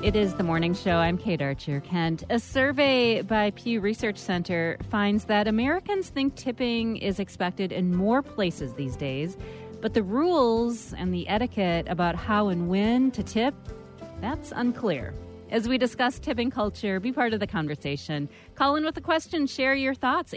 It is the morning show. I'm Kate Archer-Kent. A survey by Pew Research Center finds that Americans think tipping is expected in more places these days, but the rules and the etiquette about how and when to tip, that's unclear. As we discuss tipping culture, be part of the conversation. Call in with a question. Share your thoughts.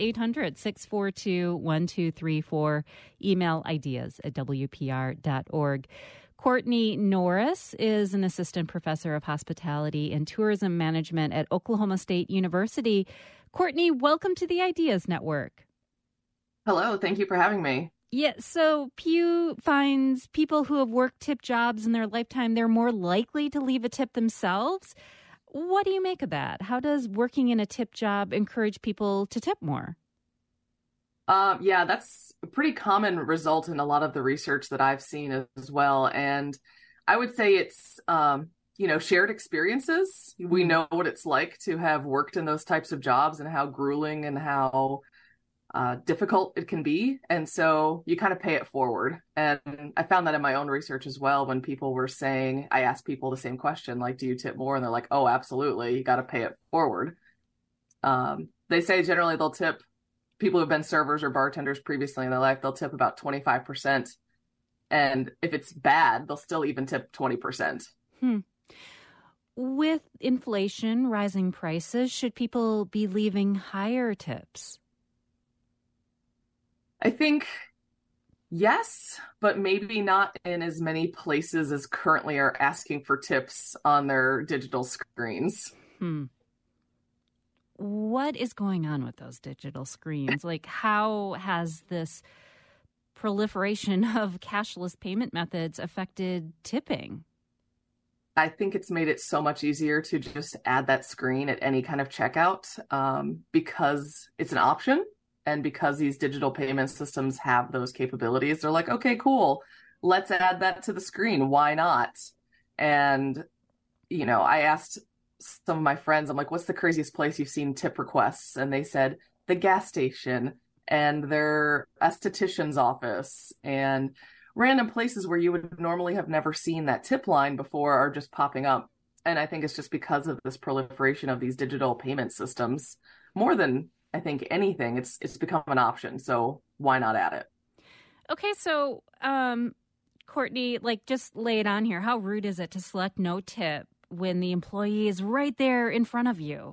800-642-1234. Email ideas@wpr.org. Courtney Norris is an assistant professor of hospitality and tourism management at Oklahoma State University. Courtney, welcome to the Ideas Network. Hello. Thank you for having me. Yeah, so Pew finds people who have worked tip jobs in their lifetime, they're more likely to leave a tip themselves. What do you make of that? How does working in a tip job encourage people to tip more? Yeah, that's a pretty common result in a lot of the research that I've seen as well. And I would say it's, shared experiences. We know what it's like to have worked in those types of jobs and how grueling and how difficult it can be. And so you kind of pay it forward. And I found that in my own research as well, when people were saying, I asked people the same question, like, do you tip more? And they're like, oh, absolutely. You got to pay it forward. They say generally they'll tip people who've been servers or bartenders previously in their life, they'll tip about 25%. And if it's bad, they'll still even tip 20%. With inflation, rising prices, should people be leaving higher tips? I think yes, but maybe not in as many places as currently are asking for tips on their digital screens. What is going on with those digital screens? Like, how has this proliferation of cashless payment methods affected tipping? I think it's made it so much easier to just add that screen at any kind of checkout because it's an option. And because these digital payment systems have those capabilities, they're like, okay, cool. Let's add that to the screen. Why not? And, I asked some of my friends, I'm like, what's the craziest place you've seen tip requests? And they said the gas station and their esthetician's office and random places where you would normally have never seen that tip line before are just popping up. And I think it's just because of this proliferation of these digital payment systems. More than I think anything, it's become an option. So why not add it? Okay, so Courtney, just lay it on here. How rude is it to select no tip when the employee is right there in front of you?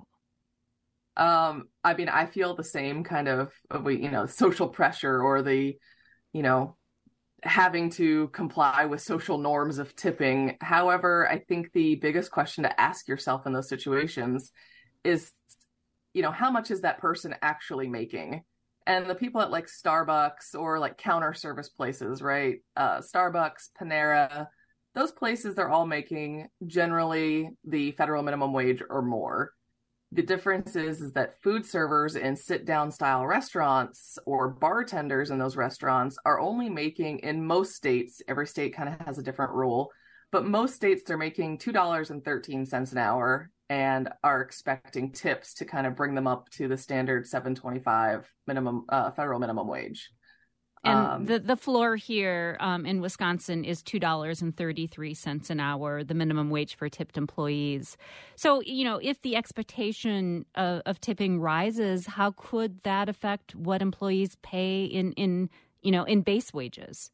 I feel the same kind of, social pressure or the, having to comply with social norms of tipping. However, I think the biggest question to ask yourself in those situations is, how much is that person actually making? And the people at like Starbucks or like counter service places, right? Starbucks, Panera, those places, they're all making generally the federal minimum wage or more. The difference is that food servers in sit-down style restaurants or bartenders in those restaurants are only making, in most states, every state kind of has a different rule, but most states they're making $2.13 an hour and are expecting tips to kind of bring them up to the standard $7.25 minimum federal minimum wage. And the floor here in Wisconsin is $2.33 an hour, the minimum wage for tipped employees. So, if the expectation of tipping rises, how could that affect what employees pay in base wages?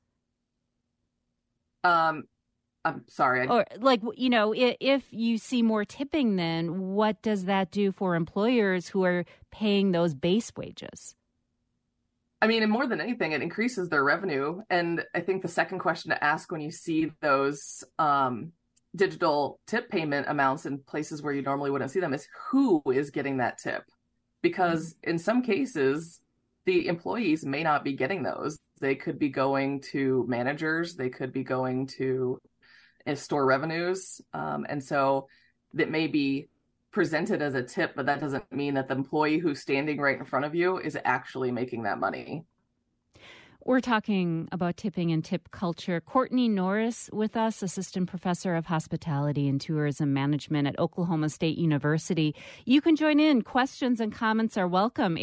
I'm sorry. Or if you see more tipping, then what does that do for employers who are paying those base wages? And more than anything, it increases their revenue. And I think the second question to ask when you see those digital tip payment amounts in places where you normally wouldn't see them is who is getting that tip? Because in some cases, the employees may not be getting those. They could be going to managers. They could be going to store revenues. And so that may be presented as a tip, but that doesn't mean that the employee who's standing right in front of you is actually making that money. We're talking about tipping and tip culture. Courtney Norris with us, assistant professor of hospitality and tourism management at Oklahoma State University. You can join in. Questions and comments are welcome.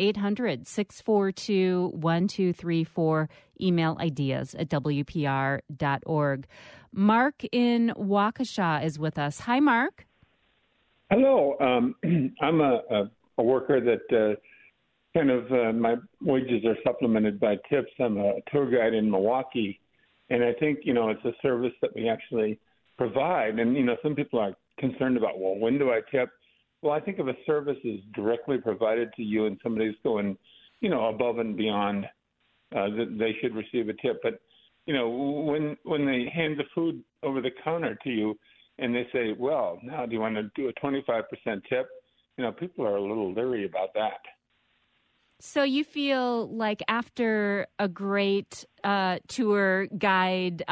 800-642-1234. Email ideas@wpr.org. Mark in Waukesha is with us. Hi, Mark. Hello. I'm a worker that my wages are supplemented by tips. I'm a tour guide in Milwaukee, and I think, it's a service that we actually provide. And, some people are concerned about, well, when do I tip? Well, I think if a service is directly provided to you and somebody's going, above and beyond, that they should receive a tip. But, when they hand the food over the counter to you and they say, well, now do you want to do a 25% tip? People are a little leery about that. So you feel like after a great tour guide,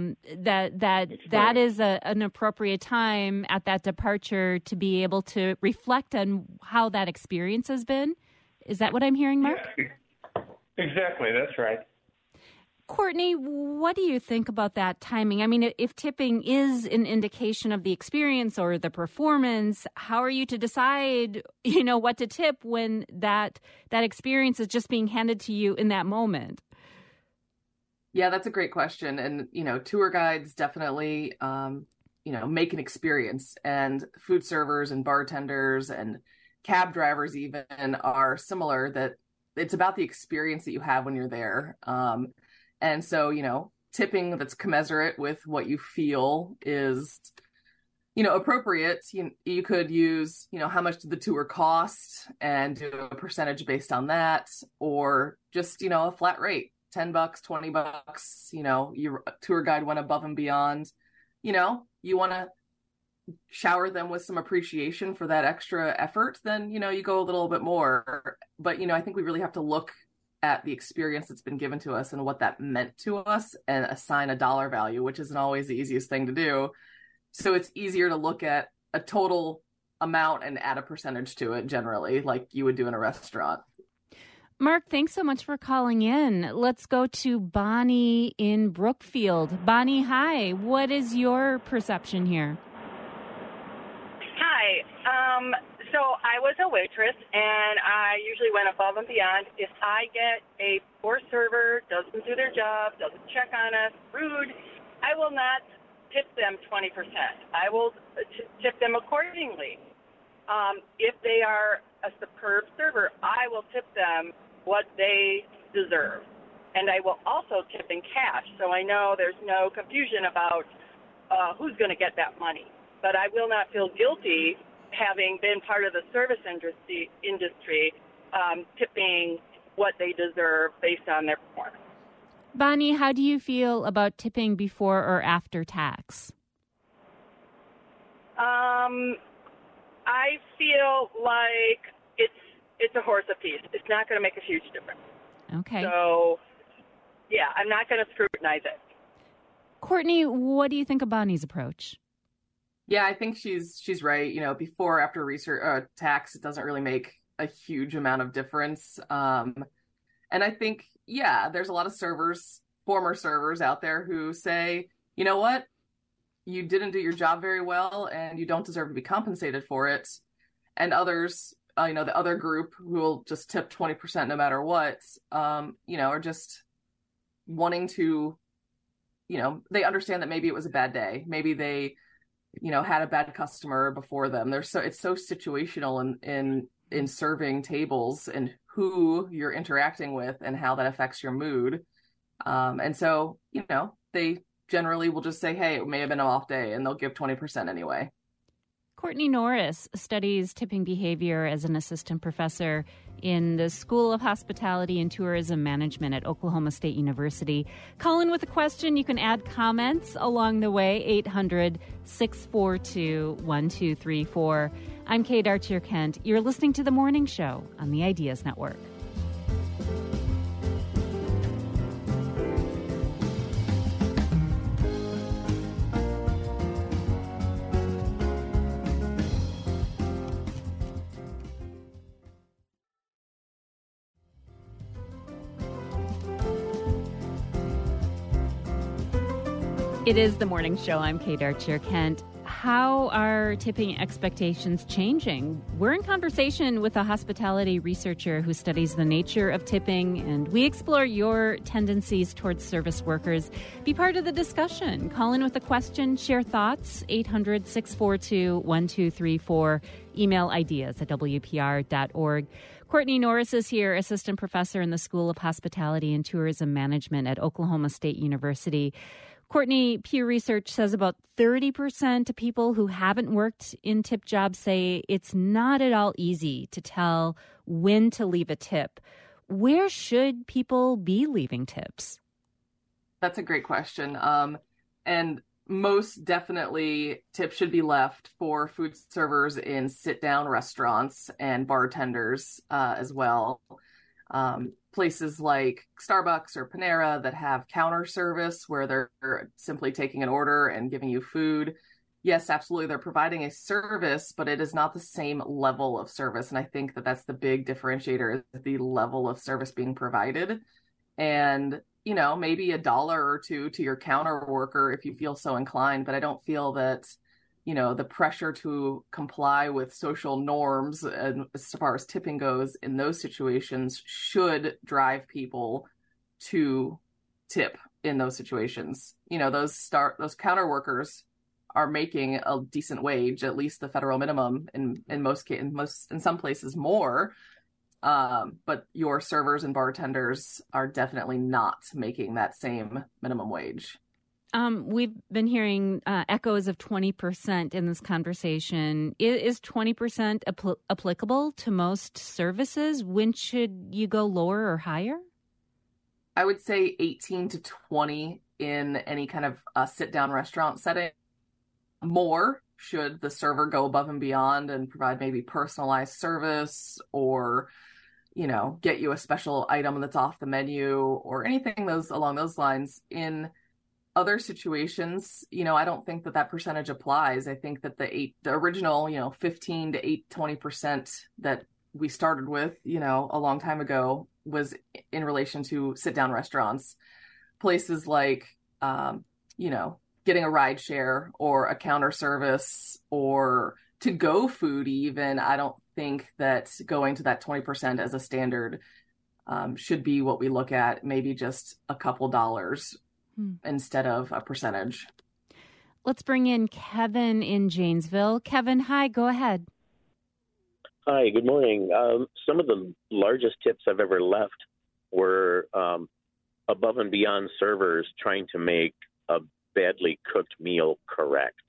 that is an appropriate time at that departure to be able to reflect on how that experience has been? Is that what I'm hearing, Mark? Yeah, exactly. That's right. Courtney, what do you think about that timing? I mean, if tipping is an indication of the experience or the performance, how are you to decide, what to tip when that experience is just being handed to you in that moment? Yeah, that's a great question. And, tour guides definitely, make an experience, and food servers and bartenders and cab drivers even are similar, that it's about the experience that you have when you're there. And so, tipping that's commensurate with what you feel is, appropriate. You could use, how much did the tour cost and do a percentage based on that, or just, a flat rate, $10, $20, your tour guide went above and beyond. You want to shower them with some appreciation for that extra effort, then, you go a little bit more. But, I think we really have to look at the experience that's been given to us and what that meant to us and assign a dollar value, which isn't always the easiest thing to do. So it's easier to look at a total amount and add a percentage to it generally, like you would do in a restaurant. Mark, thanks so much for calling in. Let's go to Bonnie in Brookfield. Bonnie, hi. What is your perception here? Hi. So I was a waitress, and I usually went above and beyond. If I get a poor server, doesn't do their job, doesn't check on us, rude, I will not tip them 20%. I will tip them accordingly. If they are a superb server, I will tip them what they deserve. And I will also tip in cash, so I know there's no confusion about who's going to get that money. But I will not feel guilty having been part of the service industry, tipping what they deserve based on their performance. Bonnie, how do you feel about tipping before or after tax? I feel like it's a horse apiece. It's not going to make a huge difference. Okay. So, yeah, I'm not going to scrutinize it. Courtney, what do you think of Bonnie's approach? Yeah, I think she's right. Before or after research tax, it doesn't really make a huge amount of difference. And I think, there's a lot of former servers out there who say, you know what, you didn't do your job very well and you don't deserve to be compensated for it. And others, the other group who will just tip 20% no matter what, are just wanting to, they understand that maybe it was a bad day. Maybe they had a bad customer before them. It's so situational in serving tables and who you're interacting with and how that affects your mood. And so, they generally will just say, hey, it may have been an off day, and they'll give 20% anyway. Courtney Norris studies tipping behavior as an assistant professor in the School of Hospitality and Tourism Management at Oklahoma State University. Call in with a question. You can add comments along the way, 800-642-1234. I'm Kate Archer-Kent. You're listening to The Morning Show on the Ideas Network. It is The Morning Show. I'm Kate Archer-Kent. how are tipping expectations changing? We're in conversation with a hospitality researcher who studies the nature of tipping, and we explore your tendencies towards service workers. Be part of the discussion. Call in with a question, share thoughts, 800-642-1234. Email ideas at WPR.org. Courtney Norris is here, assistant professor in the School of Hospitality and Tourism Management at Oklahoma State University. Courtney, Pew Research says about 30% of people who haven't worked in tip jobs say it's not at all easy to tell when to leave a tip. Where should people be leaving tips? That's a great question. And most definitely tips should be left for food servers in sit-down restaurants and bartenders as well. Places like Starbucks or Panera that have counter service where they're simply taking an order and giving you food. Yes, absolutely. They're providing a service, but it is not the same level of service. And I think that that's the big differentiator, is the level of service being provided. And, you know, maybe $1 or $2 to your counter worker if you feel so inclined. But I don't feel that, you know, the pressure to comply with social norms as far as tipping goes in those situations should drive people to tip in those situations. You know, those counter workers are making a decent wage, at least the federal minimum in some places more. But your servers and bartenders are definitely not making that same minimum wage. We've been hearing echoes of 20% in this conversation. Is 20% applicable to most services? When should you go lower or higher? I would say 18 to 20 in any kind of sit-down restaurant setting. More should the server go above and beyond and provide maybe personalized service, or, you know, get you a special item that's off the menu or anything along those lines. In other situations, you know, I don't think that percentage applies. I think that the original, 15 to 20% that we started with, a long time ago was in relation to sit down restaurants, places like, getting a ride share or a counter service or to go food even. I don't think that going to that 20% as a standard should be what we look at, maybe just a couple dollars instead of a percentage. Let's bring in Kevin in Janesville. Kevin, hi, go ahead. Hi, good morning. Some of the largest tips I've ever left were above and beyond servers trying to make a badly cooked meal correct.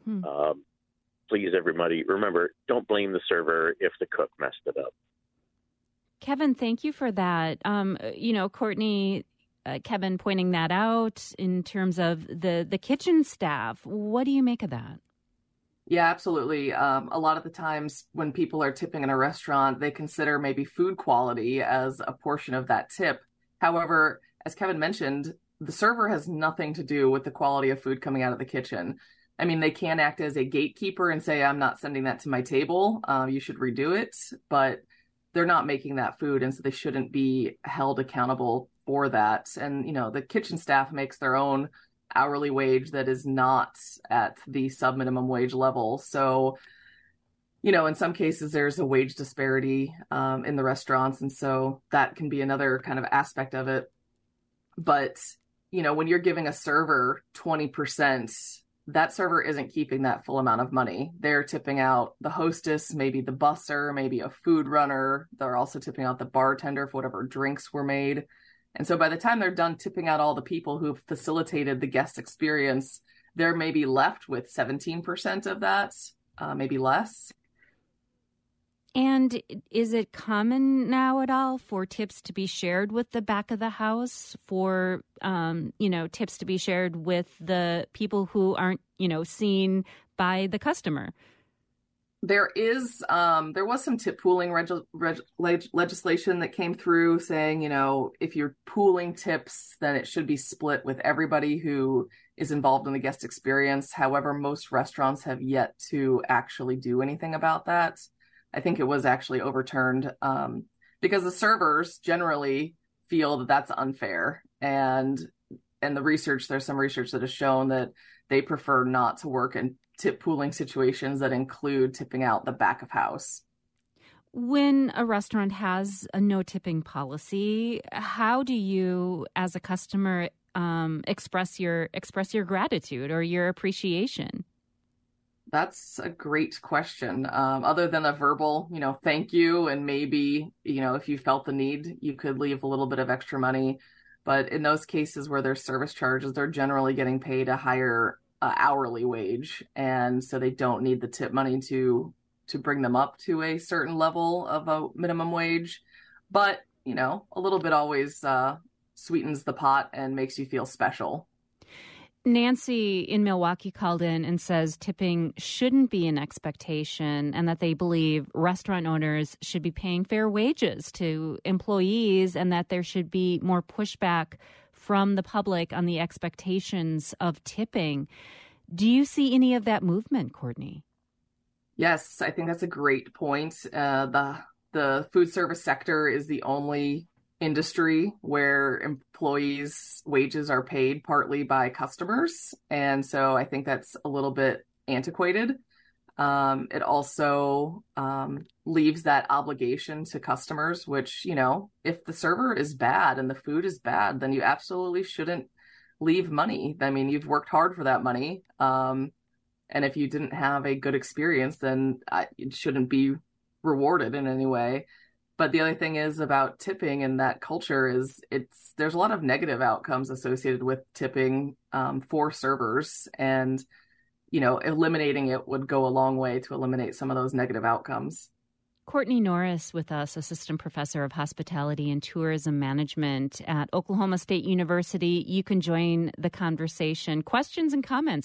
Please, everybody, remember, don't blame the server if the cook messed it up. Kevin, thank you for that. Courtney, Kevin pointing that out in terms of the kitchen staff. What do you make of that? Yeah, absolutely. A lot of the times when people are tipping in a restaurant, they consider maybe food quality as a portion of that tip. However, as Kevin mentioned, the server has nothing to do with the quality of food coming out of the kitchen. I mean, they can act as a gatekeeper and say, I'm not sending that to my table. You should redo it. But they're not making that food, and so they shouldn't be held accountable for that. And, the kitchen staff makes their own hourly wage that is not at the sub-minimum wage level. So, in some cases, there's a wage disparity in the restaurants. And so that can be another kind of aspect of it. But, when you're giving a server 20%, that server isn't keeping that full amount of money. They're tipping out the hostess, maybe the busser, maybe a food runner. They're also tipping out the bartender for whatever drinks were made. And so by the time they're done tipping out all the people who have facilitated the guest experience, they're maybe left with 17% of that, maybe less. And is it common now at all for tips to be shared with the back of the house, for, tips to be shared with the people who aren't, seen by the customer? There was some tip pooling legislation that came through saying, if you're pooling tips, then it should be split with everybody who is involved in the guest experience. However, most restaurants have yet to actually do anything about that. I think it was actually overturned because the servers generally feel that that's unfair. And, and there's some research that has shown that they prefer not to work in tip pooling situations that include tipping out the back of house. When a restaurant has a no tipping policy, how do you, as a customer, express your gratitude or your appreciation? That's a great question. Other than a verbal, thank you, and maybe, if you felt the need, you could leave a little bit of extra money. But in those cases where there's service charges, they're generally getting paid a higher hourly wage, and so they don't need the tip money to bring them up to a certain level of a minimum wage. But, a little bit always sweetens the pot and makes you feel special. Nancy in Milwaukee called in and says tipping shouldn't be an expectation and that they believe restaurant owners should be paying fair wages to employees and that there should be more pushback from the public on the expectations of tipping. Do you see any of that movement, Courtney? Yes, I think that's a great point. The food service sector is the only industry where employees' wages are paid partly by customers. And so I think that's a little bit antiquated. It also leaves that obligation to customers, which, if the server is bad and the food is bad, then you absolutely shouldn't leave money. I mean, you've worked hard for that money. And if you didn't have a good experience, then it shouldn't be rewarded in any way. But the other thing is about tipping and that culture is there's a lot of negative outcomes associated with tipping for servers, and eliminating it would go a long way to eliminate some of those negative outcomes. Courtney Norris with us, Assistant Professor of Hospitality and Tourism Management at Oklahoma State University. You can join the conversation. Questions and comments,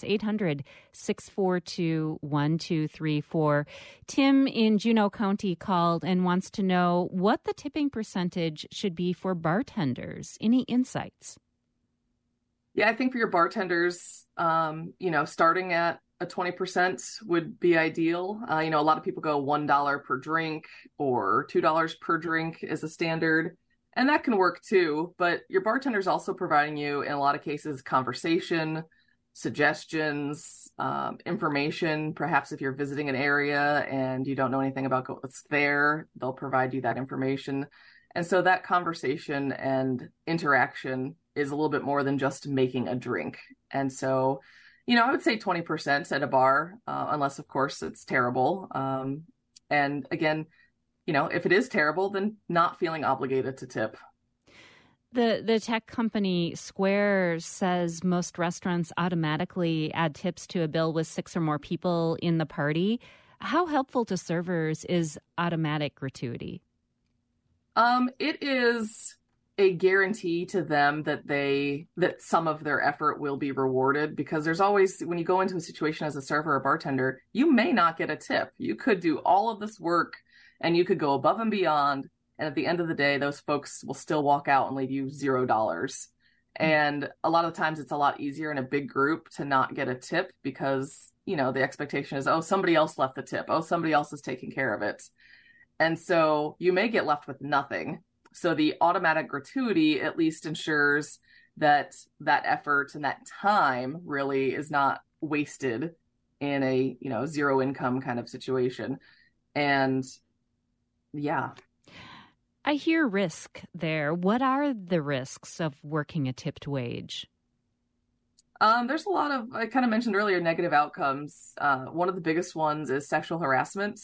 800-642-1234. Tim in Juneau County called and wants to know what the tipping percentage should be for bartenders. Any insights? Yeah, I think for your bartenders, starting at a 20% would be ideal. A lot of people go $1 per drink or $2 per drink is a standard, and that can work too. But your bartender's also providing you, in a lot of cases, conversation, suggestions, information. Perhaps if you're visiting an area and you don't know anything about what's there, they'll provide you that information. And so that conversation and interaction is a little bit more than just making a drink. And so I would say 20% at a bar, unless, of course, it's terrible. And again, if it is terrible, then not feeling obligated to tip. The tech company Square says most restaurants automatically add tips to a bill with 6 or more people in the party. How helpful to servers is automatic gratuity? It is a guarantee to them that some of their effort will be rewarded, because there's always, when you go into a situation as a server or bartender, you may not get a tip. You could do all of this work and you could go above and beyond, and at the end of the day, those folks will still walk out and leave you $0. And a lot of times it's a lot easier in a big group to not get a tip because, the expectation is, oh, somebody else left the tip. Oh, somebody else is taking care of it. And so you may get left with nothing. So the automatic gratuity at least ensures that effort and that time really is not wasted in a, zero income kind of situation. And yeah. I hear risk there. What are the risks of working a tipped wage? There's a lot of, I kind of mentioned earlier, negative outcomes. One of the biggest ones is sexual harassment.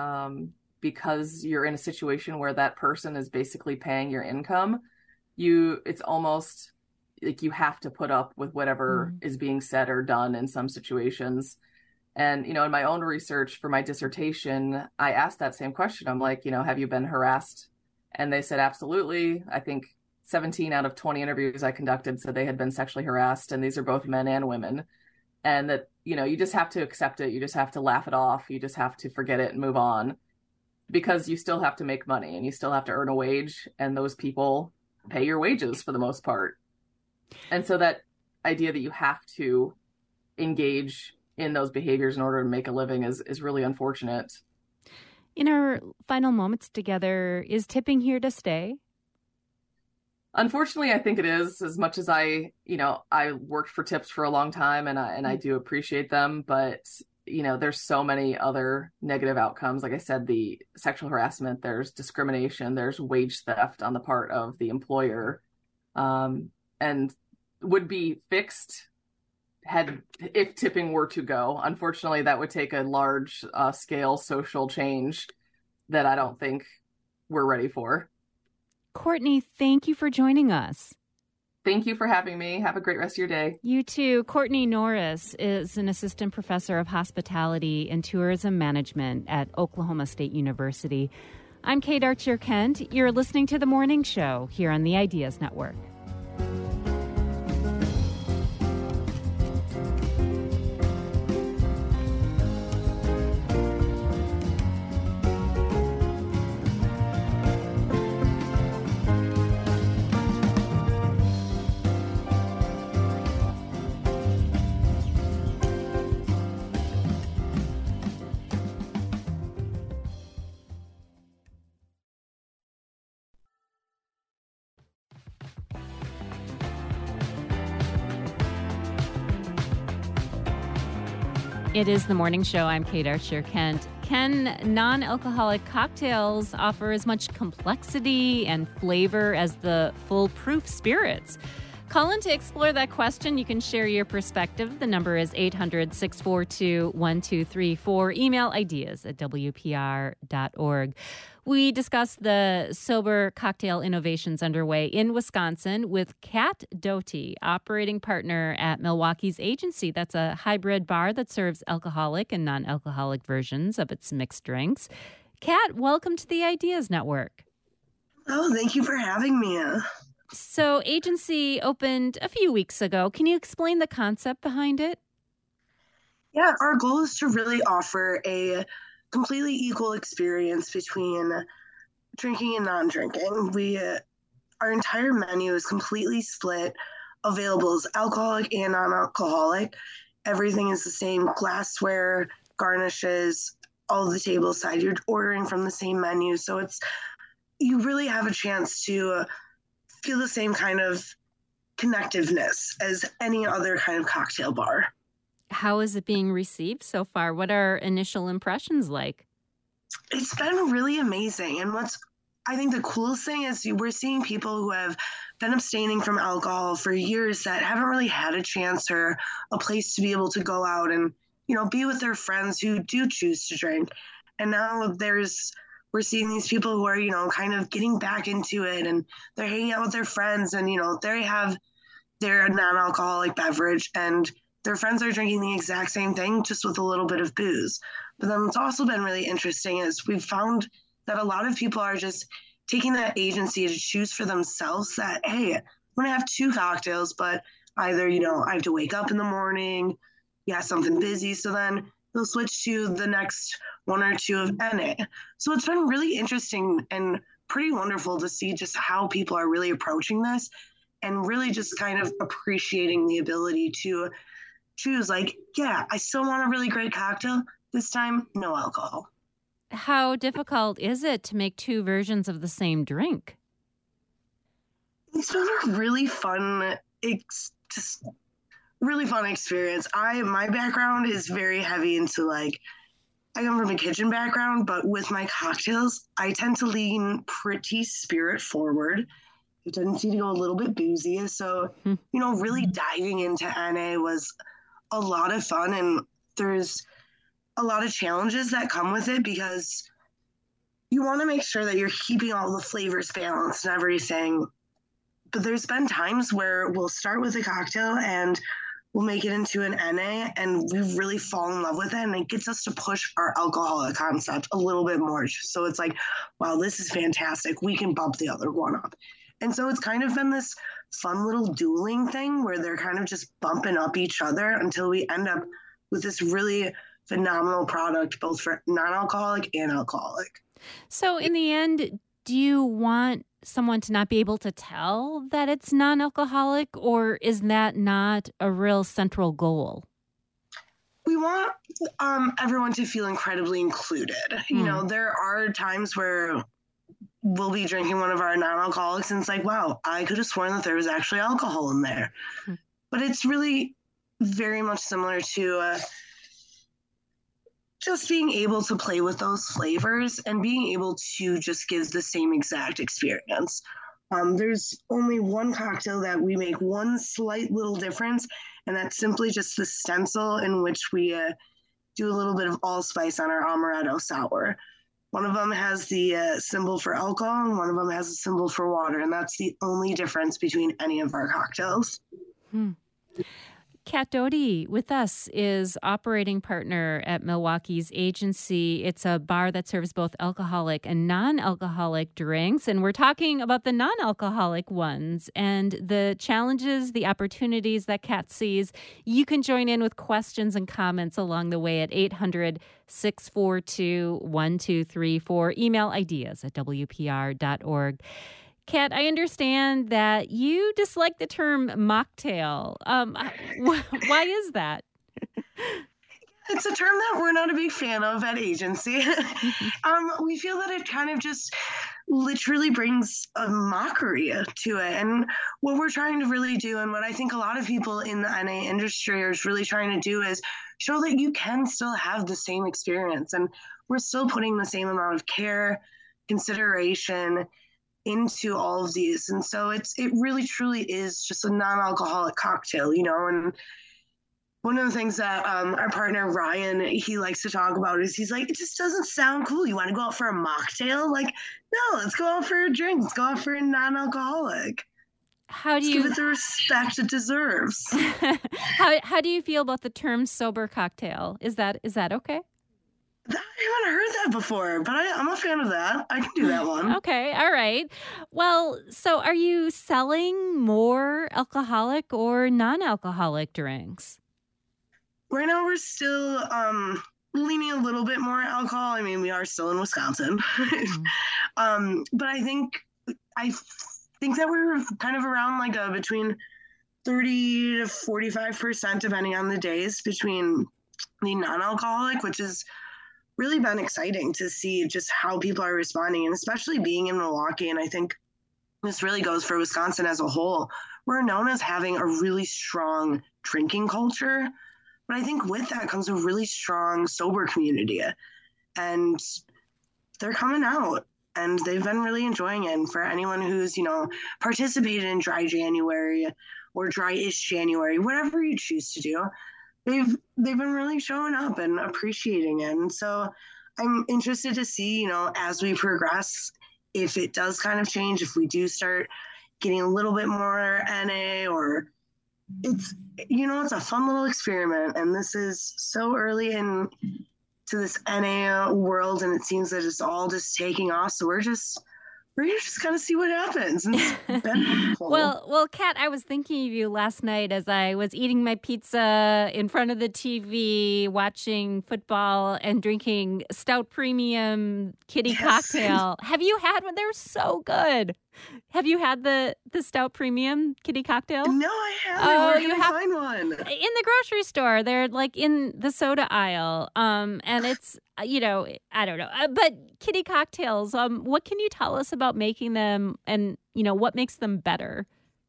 Because you're in a situation where that person is basically paying your income, it's almost like you have to put up with whatever is being said or done in some situations. And, in my own research for my dissertation, I asked that same question. I'm like, have you been harassed? And they said, absolutely. I think 17 out of 20 interviews I conducted said they had been sexually harassed. And these are both men and women. And that, you just have to accept it. You just have to laugh it off. You just have to forget it and move on. Because you still have to make money and you still have to earn a wage, and those people pay your wages for the most part. And so that idea that you have to engage in those behaviors in order to make a living is really unfortunate. In our final moments together, is tipping here to stay? Unfortunately, I think it is, as much as I worked for tips for a long time and I do appreciate them, but there's so many other negative outcomes. Like I said, the sexual harassment, there's discrimination, there's wage theft on the part of the employer, and would be fixed if tipping were to go. Unfortunately, that would take a large scale social change that I don't think we're ready for. Courtney, thank you for joining us. Thank you for having me. Have a great rest of your day. You too. Courtney Norris is an assistant professor of hospitality and tourism management at Oklahoma State University. I'm Kate Archer-Kent. You're listening to The Morning Show here on the Ideas Network. It is The Morning Show. I'm Kate Archer-Kent. Can non-alcoholic cocktails offer as much complexity and flavor as the foolproof spirits? Call in to explore that question. You can share your perspective. The number is 800-642-1234. Email ideas@wpr.org. We discuss the sober cocktail innovations underway in Wisconsin with Kat Doty, operating partner at Milwaukee's Agency. That's a hybrid bar that serves alcoholic and non-alcoholic versions of its mixed drinks. Kat, welcome to the Ideas Network. Oh, thank you for having me. So, Agency opened a few weeks ago. Can you explain the concept behind it? Yeah, our goal is to really offer a completely equal experience between drinking and non-drinking. Our entire menu is completely split, available as alcoholic and non-alcoholic. Everything is the same: glassware, garnishes, all of the table side. You're ordering from the same menu, so you really have a chance to feel the same kind of connectiveness as any other kind of cocktail bar. How is it being received so far? What are initial impressions like? It's been really amazing. And I think the coolest thing is we're seeing people who have been abstaining from alcohol for years that haven't really had a chance or a place to be able to go out and, be with their friends who do choose to drink. And now we're seeing these people who are, kind of getting back into it, and they're hanging out with their friends, and, they have their non-alcoholic beverage, and their friends are drinking the exact same thing, just with a little bit of booze. But then what's also been really interesting is we've found that a lot of people are just taking that agency to choose for themselves that, hey, I'm going to have 2 cocktails, but either, I have to wake up in the morning, something busy. So then they'll switch to the next 1 or 2 of NA. So it's been really interesting and pretty wonderful to see just how people are really approaching this and really just kind of appreciating the ability to choose, I still want a really great cocktail. This time, no alcohol. How difficult is it to make 2 versions of the same drink? It's been a really fun, experience. My background is very heavy into I come from a kitchen background, but with my cocktails, I tend to lean pretty spirit forward. I tendency to go a little bit boozy. So, really diving into NA was a lot of fun, and there's a lot of challenges that come with it because you want to make sure that you're keeping all the flavors balanced and everything. But there's been times where we'll start with a cocktail and we'll make it into an NA, and we really fall in love with it, and it gets us to push our alcoholic concept a little bit more. So it's wow, this is fantastic. We can bump the other one up. And so it's kind of been this fun little dueling thing where they're kind of just bumping up each other until we end up with this really phenomenal product, both for non-alcoholic and alcoholic. So in the end, do you want someone to not be able to tell that it's non-alcoholic, or is that not a real central goal? We want everyone to feel incredibly included. There are times where we'll be drinking one of our non-alcoholics and it's like, wow, I could have sworn that there was actually alcohol in there. But it's really very much similar to just being able to play with those flavors and being able to just give the same exact experience. There's only one cocktail that we make one slight little difference, and that's simply just the stencil in which we do a little bit of allspice on our amaretto sour. One of them has the symbol for alcohol, and one of them has a symbol for water, and that's the only difference between any of our cocktails. Kat Doty with us is operating partner at Milwaukee's Agency. It's a bar that serves both alcoholic and non-alcoholic drinks, and we're talking about the non-alcoholic ones and the challenges, the opportunities that Kat sees. You can join in with questions and comments along the way at 800-642-1234. Email ideas@wpr.org. Kat, I understand that you dislike the term mocktail. Why is that? It's a term that we're not a big fan of at Agency. We feel that it kind of just literally brings a mockery to it. And what we're trying to really do, and what I think a lot of people in the NA industry are really trying to do, is show that you can still have the same experience. And we're still putting the same amount of care, consideration into all of these. And so it really truly is just a non-alcoholic cocktail, you know. And one of the things that our partner Ryan, he likes to talk about is he's like, it just doesn't sound cool. You want to go out for a mocktail? Like, no, let's go out for a drink. Let's go out for a non-alcoholic. How do give it the respect it deserves? How do you feel about the term sober cocktail? Is that okay? I haven't heard that before, but I'm a fan of that. I can do that one. Okay, all right. Well, so are you selling more alcoholic or non-alcoholic drinks? Right now, we're still leaning a little bit more alcohol. I mean, we are still in Wisconsin, but I think that we're kind of around like between 30 to 45%, depending on the days, between the non-alcoholic, which is really been exciting to see just how people are responding, and especially being in Milwaukee. And I think this really goes for Wisconsin as a whole. We're known as having a really strong drinking culture, but I think with that comes a really strong sober community, and they're coming out and they've been really enjoying it. And for anyone who's, you know, participated in Dry January or Dry-ish January, whatever you choose to do, they've been really showing up and appreciating it. And so I'm interested to see, you know, as we progress, if it does kind of change, if we do start getting a little bit more NA, or it's, you know, it's a fun little experiment. And this is so early in to this NA world, and it seems that it's all just taking off. So we're just gonna see what happens. And it's been wonderful. Well, Kat, I was thinking of you last night as I was eating my pizza in front of the TV, watching football, and drinking Stout Premium Kitty cocktail. Have you had one? They're so good. Have you had the Stout Premium Kitty cocktail? No, I haven't. Where can I find one? In the grocery store. They're like in the soda aisle. And it's, you know, I don't know. But kitty cocktails, what can you tell us about making them, and, you know, what makes them better?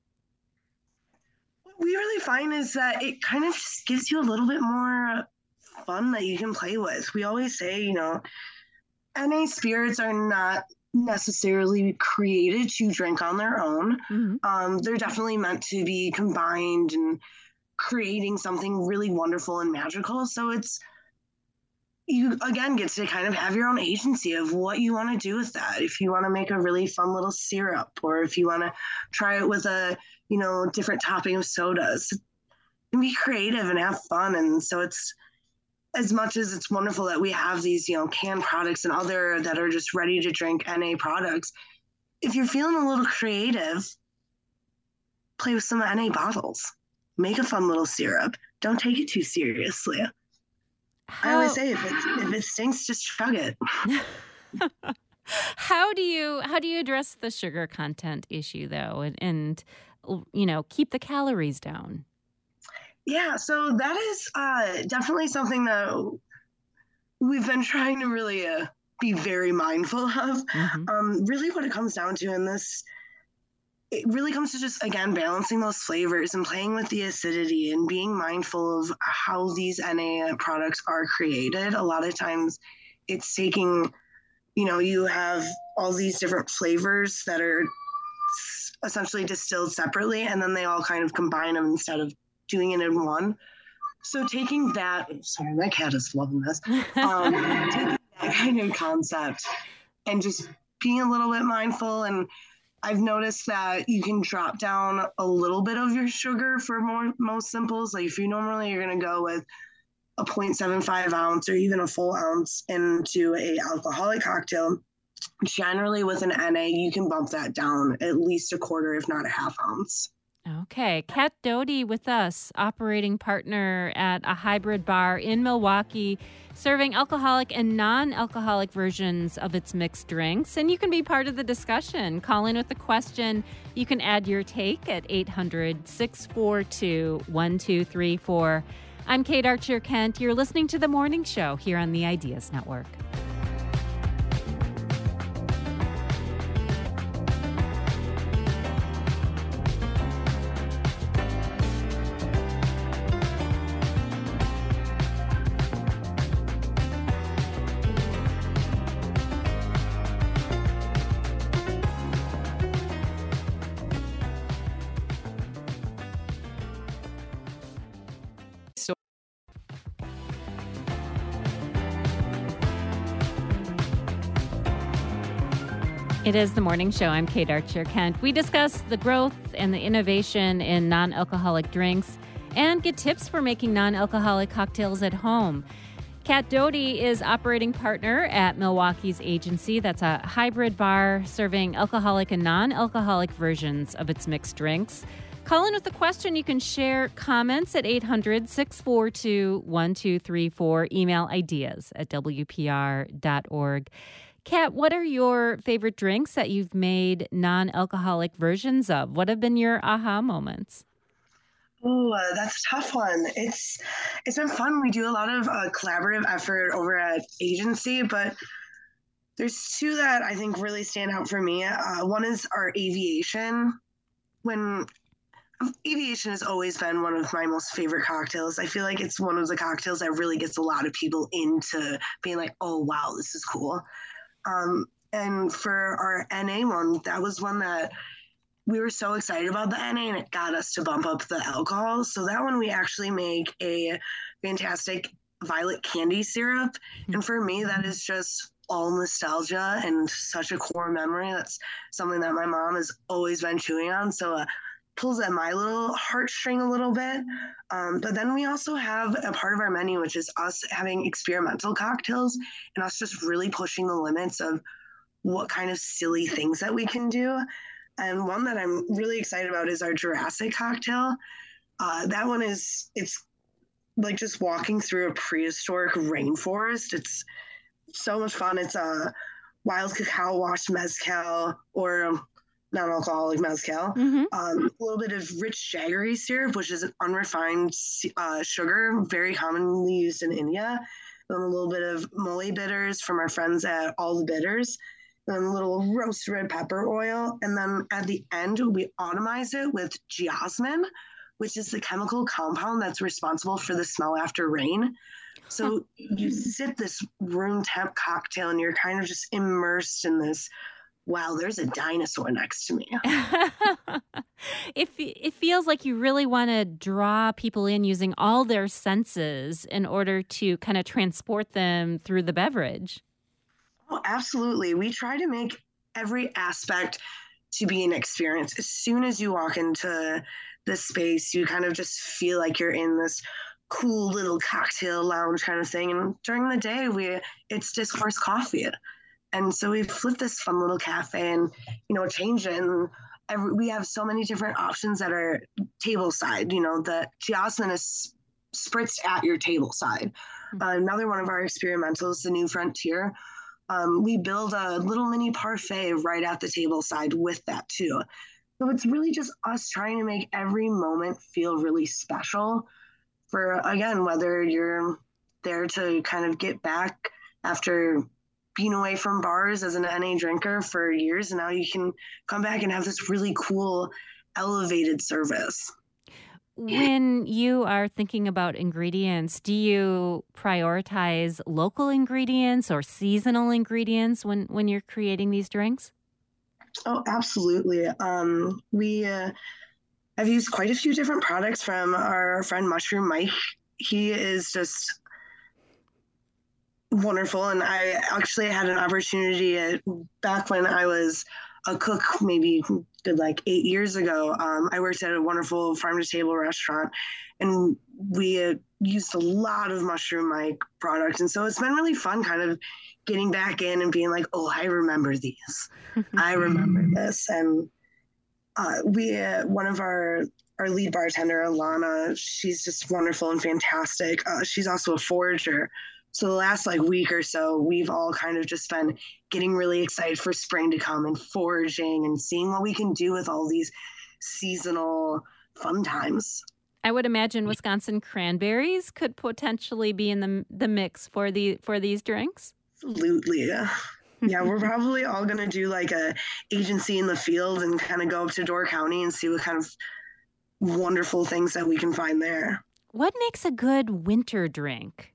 What we really find is that it kind of just gives you a little bit more fun that you can play with. We always say, you know, NA spirits are not necessarily created to drink on their own. Mm-hmm. They're definitely meant to be combined and creating something really wonderful and magical. So it's, you again get to kind of have your own agency of what you want to do with that. If you want to make a really fun little syrup, or if you want to try it with a, you know, different topping of sodas, and be creative and have fun. And so it's, as much as it's wonderful that we have these, you know, canned products and other that are just ready to drink NA products, if you're feeling a little creative, play with some NA bottles. Make a fun little syrup. Don't take it too seriously. I always say, if it stinks, just chug it. How do you address the sugar content issue, though, and you know, keep the calories down? Yeah, so that is definitely something that we've been trying to really be very mindful of. Mm-hmm. Really what it comes down to in this, it really comes to just, again, balancing those flavors and playing with the acidity and being mindful of how these NA products are created. A lot of times it's taking, you have all these different flavors that are essentially distilled separately, and then they all kind of combine them instead of doing it in one. So taking that, sorry, my cat is loving this, taking that kind of concept and just being a little bit mindful. And I've noticed that you can drop down a little bit of your sugar for most simples. Like if you normally you're going to go with a 0.75 ounce or even a full ounce into a alcoholic cocktail, generally with an NA, you can bump that down at least a quarter, if not a half ounce. Okay. Kat Doty with us, operating partner at a hybrid bar in Milwaukee, serving alcoholic and non-alcoholic versions of its mixed drinks. And you can be part of the discussion. Call in with a question. You can add your take at 800-642-1234. I'm Kate Archer-Kent. You're listening to The Morning Show here on the Ideas Network. It is The Morning Show. I'm Kate Archer-Kent. We discuss the growth and the innovation in non-alcoholic drinks and get tips for making non-alcoholic cocktails at home. Kat Doty is operating partner at Milwaukee's Agency. That's a hybrid bar serving alcoholic and non-alcoholic versions of its mixed drinks. Call in with a question. You can share comments at 800-642-1234. Email ideas@wpr.org. Kat, what are your favorite drinks that you've made non-alcoholic versions of? What have been your aha moments? Oh, that's a tough one. It's been fun. We do a lot of collaborative effort over at Agency, but there's two that I think really stand out for me. One is our Aviation. Aviation has always been one of my most favorite cocktails. I feel like it's one of the cocktails that really gets a lot of people into being like, oh, wow, this is cool. And for our NA one, that was one that we were so excited about the NA and it got us to bump up the alcohol. So that one we actually make a fantastic violet candy syrup. And for me, that is just all nostalgia and such a core memory. That's something that my mom has always been chewing on. So pulls at my little heartstring a little bit. But then we also have a part of our menu, which is us having experimental cocktails and us just really pushing the limits of what kind of silly things that we can do. And one that I'm really excited about is our Jurassic cocktail. That one it's like just walking through a prehistoric rainforest. It's so much fun. It's a wild cacao washed mezcal or non-alcoholic mezcal, a little bit of rich jaggery syrup, which is an unrefined sugar, very commonly used in India, then a little bit of mole bitters from our friends at All the Bitters, then a little roasted red pepper oil, and then at the end, we atomize it with geosmin, which is the chemical compound that's responsible for the smell after rain. So you sip this room temp cocktail and you're kind of just immersed in this, wow, there's a dinosaur next to me. It feels like you really want to draw people in using all their senses in order to kind of transport them through the beverage. Oh, absolutely. We try to make every aspect to be an experience. As soon as you walk into this space, you kind of just feel like you're in this cool little cocktail lounge kind of thing. And during the day, it's Discourse Coffee. And so we flipped this fun little cafe and, changed it. And we have so many different options that are table side. The geosmin is spritzed at your table side. Another one of our experimentals, the New Frontier. We build a little mini parfait right at the table side with that too. So it's really just us trying to make every moment feel really special for, again, whether you're there to kind of get back after being away from bars as an NA drinker for years, and now you can come back and have this really cool elevated service. When you are thinking about ingredients, do you prioritize local ingredients or seasonal ingredients when you're creating these drinks? Oh, absolutely. I've used quite a few different products from our friend Mushroom Mike. He is just wonderful, and I actually had an opportunity back when I was a cook, maybe like 8 years ago. I worked at a wonderful farm to table restaurant, and we used a lot of Mushroom Mike products, and so it's been really fun kind of getting back in and being like, oh, I remember these. I remember this. And one of our lead bartender, Alana, she's just wonderful and fantastic. She's also a forager. So the last week or so, we've all kind of just been getting really excited for spring to come and foraging and seeing what we can do with all these seasonal fun times. I would imagine Wisconsin cranberries could potentially be in the mix for these drinks. Absolutely. Yeah, we're probably all going to do a agency in the field and kind of go up to Door County and see what kind of wonderful things that we can find there. What makes a good winter drink?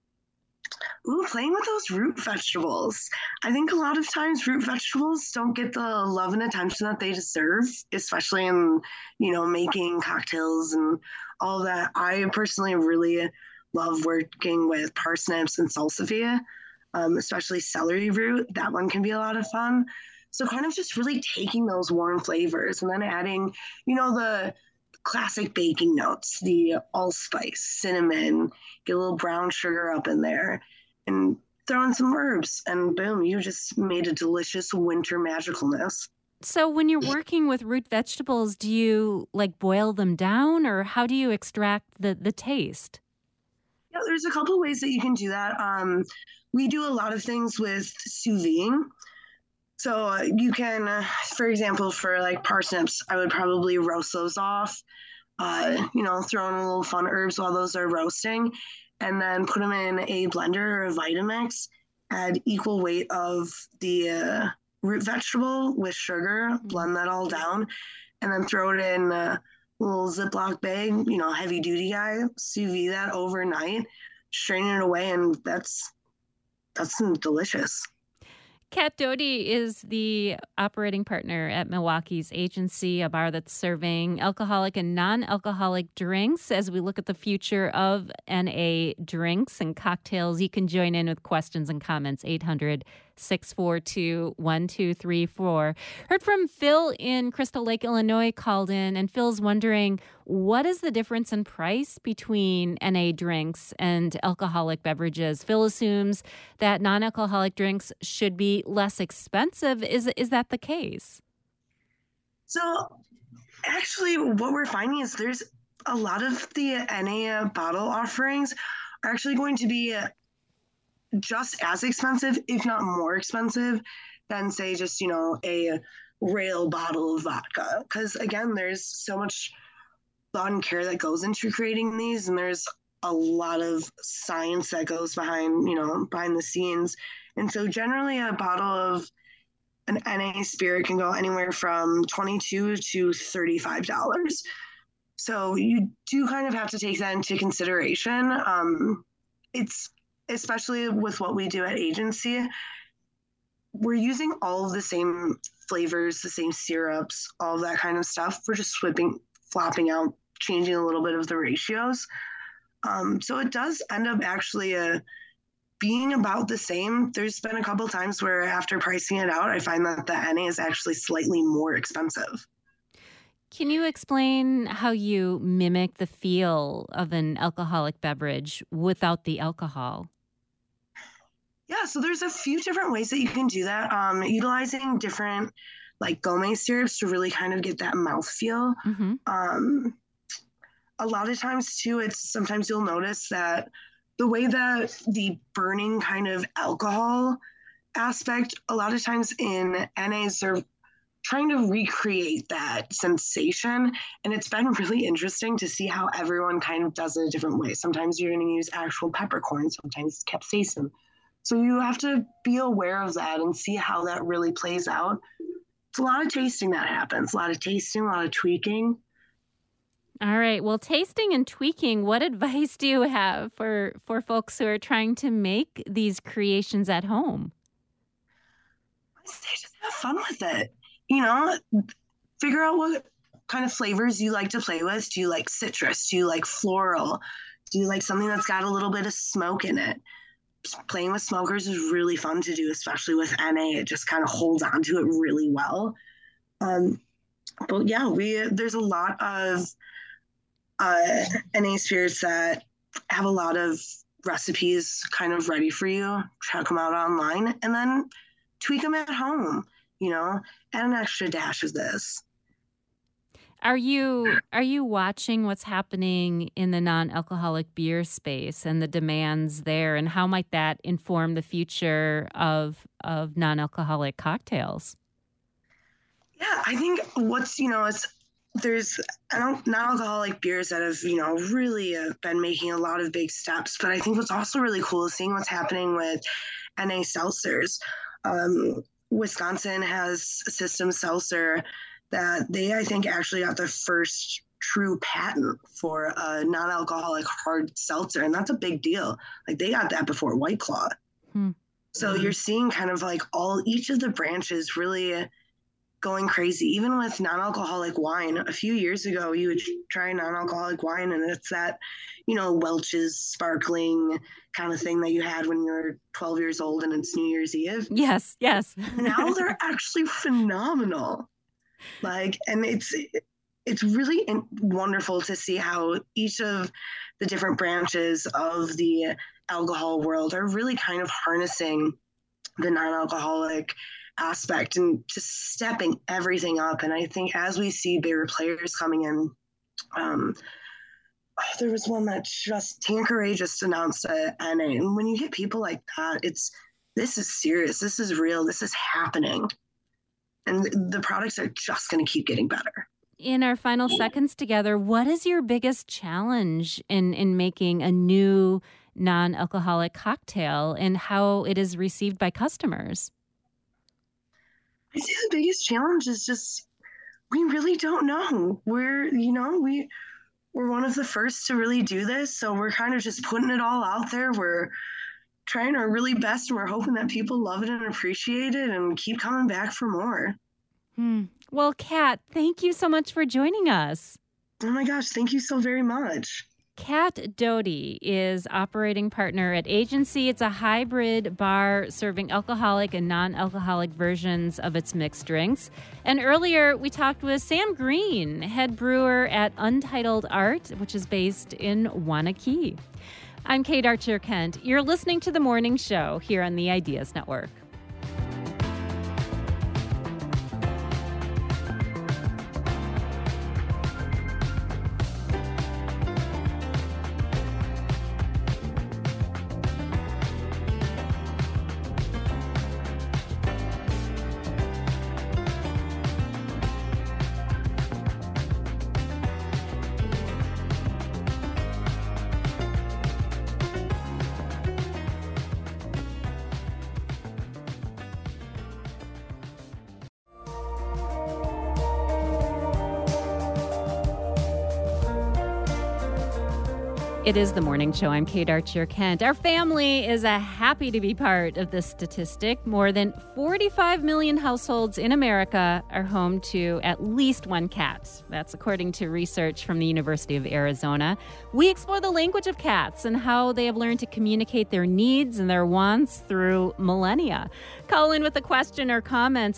Ooh, playing with those root vegetables. I think a lot of times root vegetables don't get the love and attention that they deserve, especially in, making cocktails and all that. I personally really love working with parsnips and salsify, especially celery root. That one can be a lot of fun. So kind of just really taking those warm flavors and then adding, the classic baking notes, the allspice, cinnamon, get a little brown sugar up in there, and throw in some herbs, and boom, you just made a delicious winter magicalness. So when you're working with root vegetables, do you boil them down, or how do you extract the taste? Yeah, there's a couple ways that you can do that. We do a lot of things with sous vide. So you can, for example, for parsnips, I would probably roast those off, throw in a little fun herbs while those are roasting, and then put them in a blender or a Vitamix, add equal weight of the root vegetable with sugar, blend that all down, and then throw it in a little Ziploc bag, heavy duty guy, sous vide that overnight, strain it away, and that's delicious. Kat Doty is the operating partner at Milwaukee's Agency, a bar that's serving alcoholic and non-alcoholic drinks. As we look at the future of NA drinks and cocktails, you can join in with questions and comments, 800-642-1234. Heard from Phil in Crystal Lake, Illinois, called in, and Phil's wondering, what is the difference in price between NA drinks and alcoholic beverages? Phil assumes that non-alcoholic drinks should be less expensive. Is that the case? So actually what we're finding is there's a lot of the NA bottle offerings are actually going to be just as expensive, if not more expensive, than say just, a rail bottle of vodka. Because again, there's so much thought and care that goes into creating these, and there's a lot of science that goes behind the scenes. And so generally a bottle of an NA spirit can go anywhere from $22 to $35. So you do kind of have to take that into consideration. It's especially with what we do at Agency, we're using all of the same flavors, the same syrups, all of that kind of stuff. We're just flopping out, changing a little bit of the ratios. So it does end up actually being about the same. There's been a couple times where after pricing it out, I find that the NA is actually slightly more expensive. Can you explain how you mimic the feel of an alcoholic beverage without the alcohol? Yeah, so there's a few different ways that you can do that. Utilizing different gome syrups to really kind of get that mouthfeel. Mm-hmm. A lot of times too, sometimes you'll notice that the way that the burning kind of alcohol aspect, a lot of times in NAs, they're trying to recreate that sensation. And it's been really interesting to see how everyone kind of does it a different way. Sometimes you're going to use actual peppercorn, sometimes capsaicin, So you have to be aware of that and see how that really plays out. It's a lot of tasting that happens, a lot of tasting, a lot of tweaking. All right. Well, tasting and tweaking, what advice do you have for folks who are trying to make these creations at home? I say just have fun with it. You know, figure out what kind of flavors you like to play with. Do you like citrus? Do you like floral? Do you like something that's got a little bit of smoke in it? Playing with smokers is really fun to do, especially with NA. It just kind of holds on to it really well. But yeah, there's a lot of NA spirits that have a lot of recipes kind of ready for you. Check them out online and then tweak them at home, you know, add an extra dash of this. Are you watching what's happening in the non-alcoholic beer space and the demands there, and how might that inform the future of non-alcoholic cocktails? Yeah, I think there's non-alcoholic beers that have, you know, really been making a lot of big steps. But I think what's also really cool is seeing what's happening with NA seltzers. Wisconsin has a system seltzer that they, I think, actually got the first true patent for a non-alcoholic hard seltzer. And that's a big deal. Like, they got that before White Claw. So you're seeing kind of like each of the branches really going crazy. Even with non-alcoholic wine, a few years ago, you would try non-alcoholic wine and it's that, you know, Welch's sparkling kind of thing that you had when you were 12 years old and it's New Year's Eve. Yes. Now they're actually phenomenal. Like, and it's really wonderful to see how each of the different branches of the alcohol world are really kind of harnessing the non-alcoholic aspect and just stepping everything up. And I think as we see bigger players coming in, there was one that Tanqueray just announced at NA. And when you get people like that, this is serious, this is real, this is happening. And the products are just going to keep getting better. In our final seconds together, what is your biggest challenge in making a new non-alcoholic cocktail and how it is received by customers? I think the biggest challenge is just we really don't know. We're one of the first to really do this, so we're kind of just putting it all out there. We're trying our really best, and we're hoping that people love it and appreciate it and keep coming back for more. Well, Kat, thank you so much for joining us. Oh my gosh, thank you so very much. Kat Doty is operating partner at Agency. It's a hybrid bar serving alcoholic and non-alcoholic versions of its mixed drinks. And earlier, we talked with Sam Green, head brewer at Untitled Art, which is based in Waunakee. I'm Kate Archer-Kent. You're listening to The Morning Show here on the Ideas Network. It is The Morning Show. I'm Kate Archer-Kent. Our family is happy to be part of this statistic. More than 45 million households in America are home to at least one cat. That's according to research from the University of Arizona. We explore the language of cats and how they have learned to communicate their needs and their wants through millennia. Call in with a question or comments,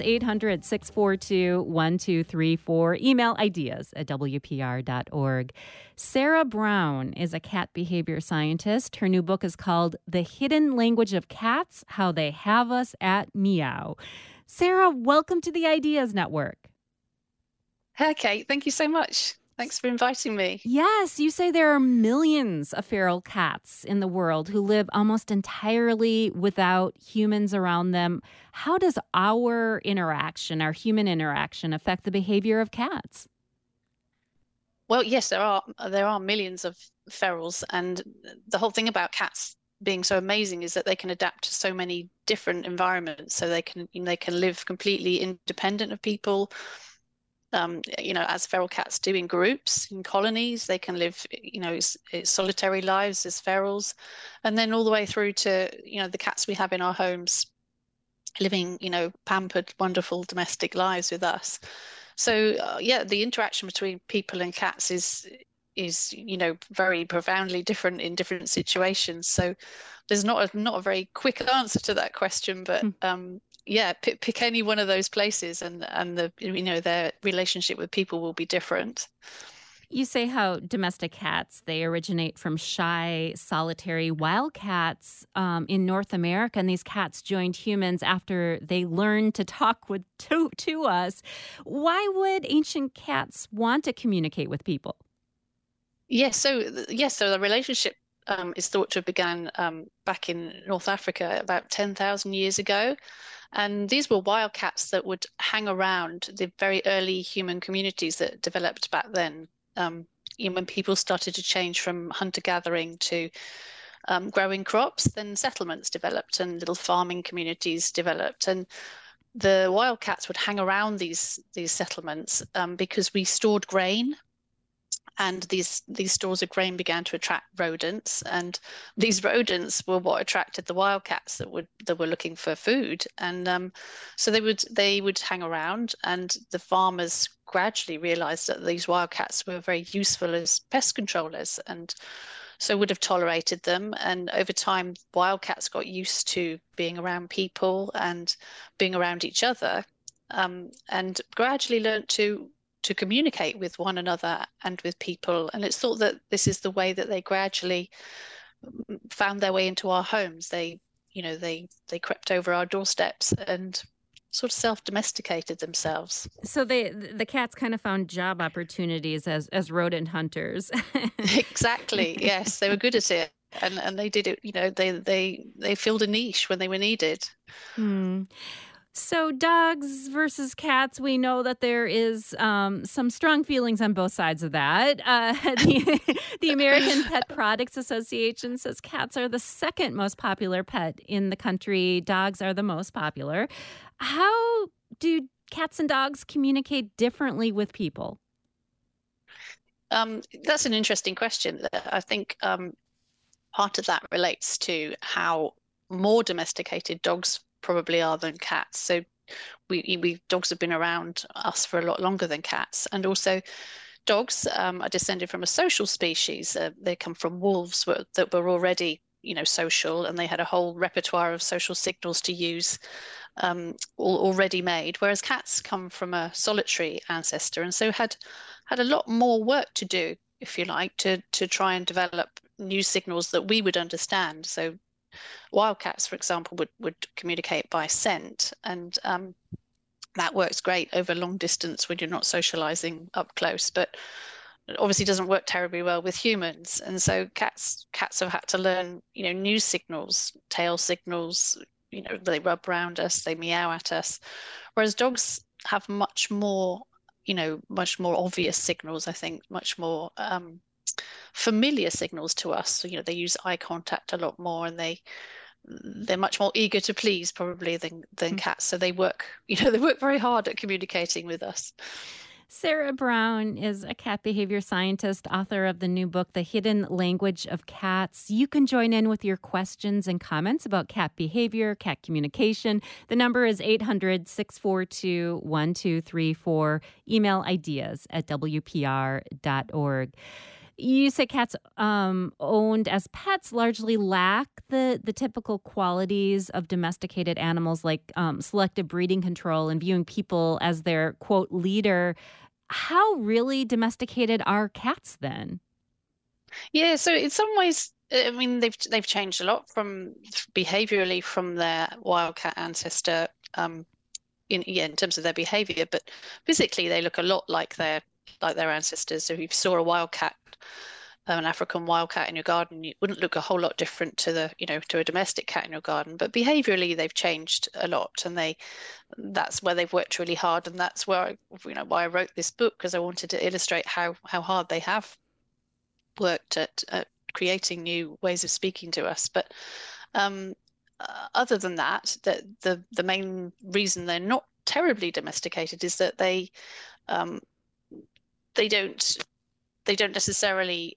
800-642-1234. Email ideas@wpr.org. Sarah Brown is a cat behavior scientist. Her new book is called The Hidden Language of Cats, How They Have Us at Meow. Sarah, welcome to the Ideas Network. Hi, Kate. Thank you so much. Thanks for inviting me. Yes, you say there are millions of feral cats in the world who live almost entirely without humans around them. How does our human interaction, affect the behavior of cats? Well, yes, there are millions of ferals, and the whole thing about cats being so amazing is that they can adapt to so many different environments. So they can live completely independent of people. As feral cats do in groups, in colonies, they can live, solitary lives as ferals, and then all the way through to, the cats we have in our homes living, pampered, wonderful domestic lives with us. So the interaction between people and cats is very profoundly different in different situations. So there's not a very quick answer to that question, but pick any one of those places, and their relationship with people will be different. You say how domestic cats, they originate from shy, solitary wild cats in North America, and these cats joined humans after they learned to talk to us. Why would ancient cats want to communicate with people? So the relationship is thought to have begun back in North Africa about 10,000 years ago. And these were wild cats that would hang around the very early human communities that developed back then. When people started to change from hunter-gathering to growing crops, then settlements developed and little farming communities developed. And the wild cats would hang around these settlements because we stored grain. And these stores of grain began to attract rodents, and these rodents were what attracted the wildcats that were looking for food. And so they would hang around, and the farmers gradually realized that these wildcats were very useful as pest controllers, and so would have tolerated them. And over time, wildcats got used to being around people and being around each other, and gradually learned to communicate with one another and with people. And it's thought that this is the way that they gradually found their way into our homes. They crept over our doorsteps and sort of self-domesticated themselves. So the cats kind of found job opportunities as rodent hunters. Exactly. Yes, they were good at it. And they did it, they filled a niche when they were needed. So dogs versus cats, we know that there is some strong feelings on both sides of that. The American Pet Products Association says cats are the second most popular pet in the country. Dogs are the most popular. How do cats and dogs communicate differently with people? That's an interesting question. I think part of that relates to how more domesticated dogs probably are than cats. So we dogs have been around us for a lot longer than cats. And also dogs are descended from a social species. They come from wolves that were already social, and they had a whole repertoire of social signals to use already made, whereas cats come from a solitary ancestor, and so had a lot more work to do, if you like, to try and develop new signals that we would understand. So wildcats, for example, would communicate by scent, and that works great over long distance when you're not socializing up close, but it obviously doesn't work terribly well with humans. And so cats have had to learn new signals, tail signals. They rub around us, they meow at us, whereas dogs have much more obvious signals, I think, much more familiar signals to us. So, they use eye contact a lot more, and they're much more eager to please probably than cats. So they work very hard at communicating with us. Sarah Brown is a cat behavior scientist, author of the new book, The Hidden Language of Cats. You can join in with your questions and comments about cat behavior, cat communication. The number is 800-642-1234. Email ideas@wpr.org. You say cats owned as pets largely lack the typical qualities of domesticated animals, like selective breeding control and viewing people as their, quote, leader. How really domesticated are cats then? Yeah, so in some ways, I mean, they've changed a lot behaviorally from their wildcat ancestor in terms of their behavior, but physically they look a lot like their ancestors. So if you saw a wildcat, an African wildcat in your garden, it wouldn't look a whole lot different to a domestic cat in your garden. But behaviorally, they've changed a lot, and that's where they've worked really hard, and that's where why I wrote this book, because I wanted to illustrate how hard they have worked at creating new ways of speaking to us. But other than that, the main reason they're not terribly domesticated is that they don't necessarily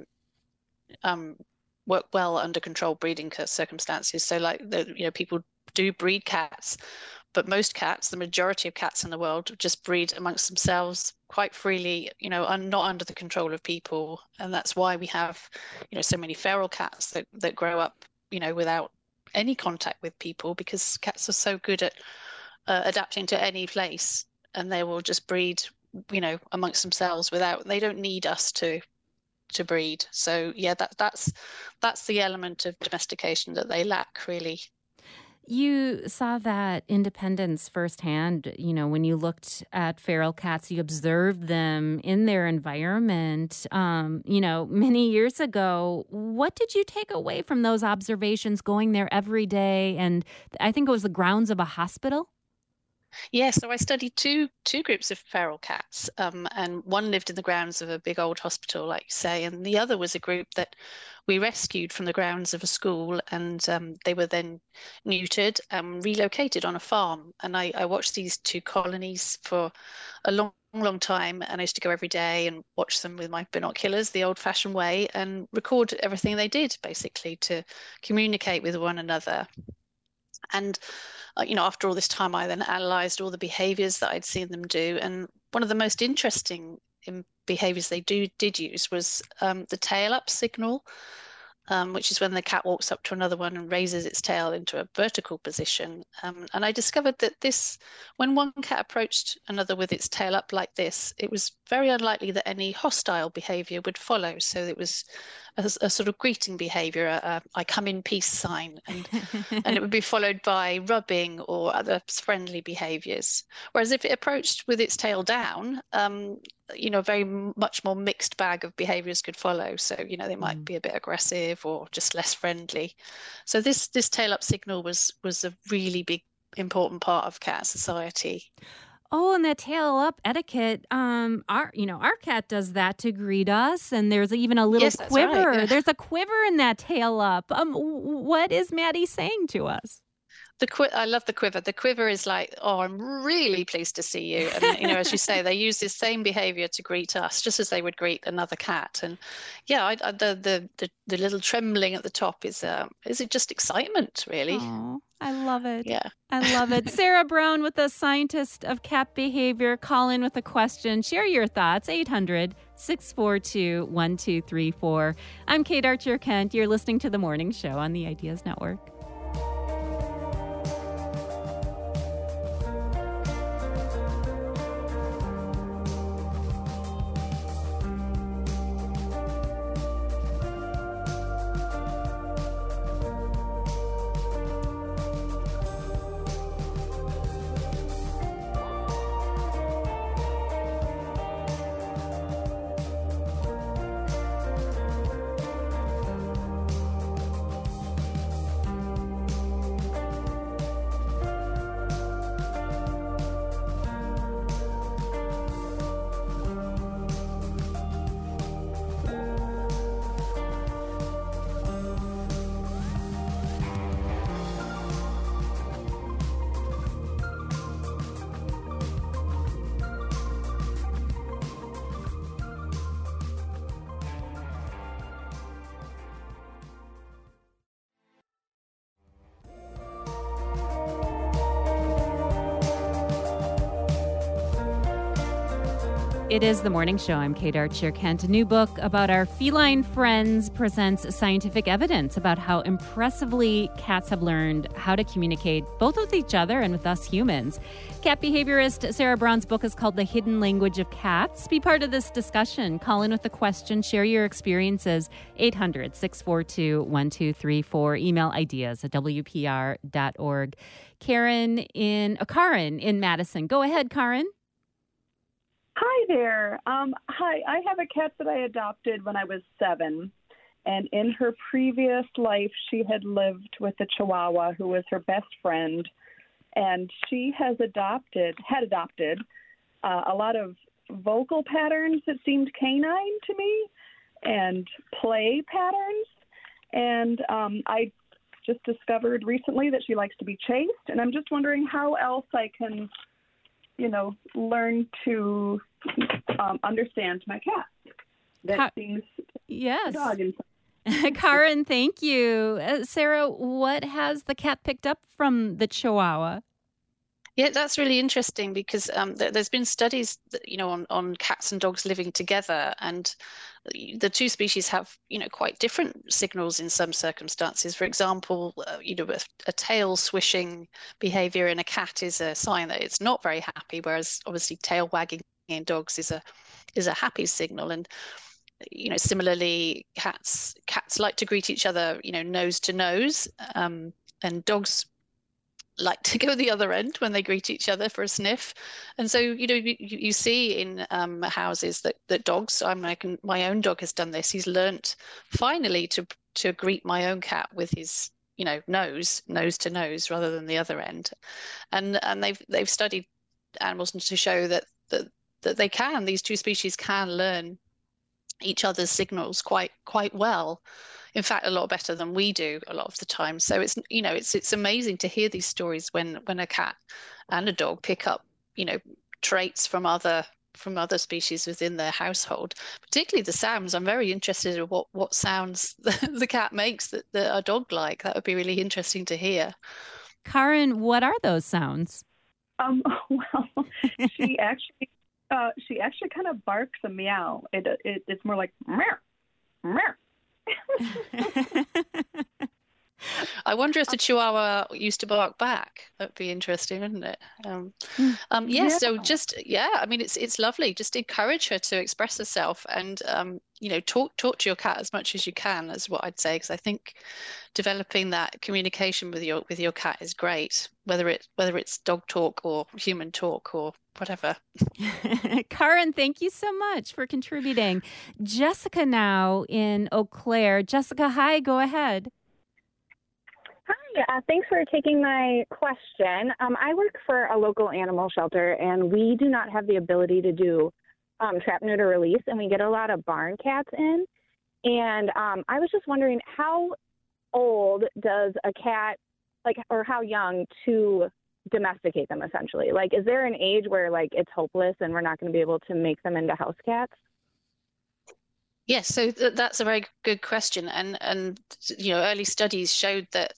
work well under controlled breeding circumstances. So like people do breed cats, but most cats, the majority of cats in the world, just breed amongst themselves quite freely, and not under the control of people. And that's why we have, so many feral cats that grow up, without any contact with people, because cats are so good at adapting to any place, and they will just breed, amongst themselves they don't need us to breed. So yeah, that's the element of domestication that they lack, really. You saw that independence firsthand, when you looked at feral cats, you observed them in their environment, many years ago. What did you take away from those observations going there every day? And I think it was the grounds of a hospital? Yeah, so I studied two groups of feral cats, and one lived in the grounds of a big old hospital, like you say, and the other was a group that we rescued from the grounds of a school, and they were then neutered and relocated on a farm. And I watched these two colonies for a long time, and I used to go every day and watch them with my binoculars the old-fashioned way and record everything they did, basically, to communicate with one another. And after all this time, I then analysed all the behaviours that I'd seen them do. And one of the most interesting behaviours they did use was the tail up signal, which is when the cat walks up to another one and raises its tail into a vertical position. And I discovered that when one cat approached another with its tail up like this, it was very unlikely that any hostile behaviour would follow. So it was a sort of greeting behaviour, I come in peace sign, and it would be followed by rubbing or other friendly behaviours. Whereas if it approached with its tail down, very much more mixed bag of behaviours could follow. So, they might be a bit aggressive or just less friendly. So this tail up signal was a really big, important part of cat society. Oh, and that tail up etiquette, our cat does that to greet us, and there's even a little quiver. Right, yeah. There's a quiver in that tail up. What is Maddie saying to us? I love the quiver. The quiver is like, oh, I'm really pleased to see you. And, as you say, they use this same behavior to greet us, just as they would greet another cat. And yeah, the little trembling at the top is it just excitement, really. Oh, I love it. Yeah. I love it. Sarah Brown with the Scientist of Cat Behavior. Call in with a question. Share your thoughts. 800-642-1234. I'm Kate Archer-Kent. You're listening to The Morning Show on the Ideas Network. It is The Morning Show. I'm Kate Archer-Kent. A new book about our feline friends presents scientific evidence about how impressively cats have learned how to communicate both with each other and with us humans. Cat behaviorist Sarah Brown's book is called The Hidden Language of Cats. Be part of this discussion. Call in with a question. Share your experiences. 800-642-1234. Email ideas@wpr.org. Karin in Madison. Go ahead, Karin. Hi there. Hi, I have a cat that I adopted when I was 7. And in her previous life, she had lived with a Chihuahua who was her best friend. And she had adopted a lot of vocal patterns that seemed canine to me. and play patterns. And I just discovered recently that she likes to be chased. And I'm just wondering how else I can, learn to understand my cat. That seems yes. a dog inside. Karen, thank you. Sarah, what has the cat picked up from the Chihuahua? Yeah, that's really interesting because there's been studies, on cats and dogs living together, and the two species have, quite different signals in some circumstances. For example, a tail swishing behavior in a cat is a sign that it's not very happy, whereas obviously tail wagging in dogs is a happy signal. And similarly, cats like to greet each other, nose to nose, and dogs like to go the other end when they greet each other for a sniff. And so, you see in houses that dogs, my own dog has done this. He's learnt finally to greet my own cat with his, nose to nose rather than the other end. And they've studied animals to show that these two species can learn each other's signals quite well. In fact, a lot better than we do a lot of the time. So it's amazing to hear these stories when a cat and a dog pick up, traits from other species within their household, particularly the sounds. I'm very interested in what sounds the cat makes that a dog like. That would be really interesting to hear. Karen, what are those sounds? Well, she actually kind of barks a meow. It's more like meow, meow. I wonder if the Chihuahua used to bark back. That'd be interesting, wouldn't it? Yeah. So it's lovely. Just encourage her to express herself, and talk to your cat as much as you can, is what I'd say, because I think developing that communication with your cat is great, whether it's dog talk or human talk or whatever. Karen, thank you so much for contributing. Jessica now in Eau Claire. Jessica, hi, go ahead. Hi, thanks for taking my question. I work for a local animal shelter, and we do not have the ability to do trap, neuter, release, and we get a lot of barn cats in. And I was just wondering, how old does a cat, or how young to domesticate them, essentially? Is there an age where, it's hopeless and we're not going to be able to make them into house cats? Yes, so that's a very good question. And early studies showed that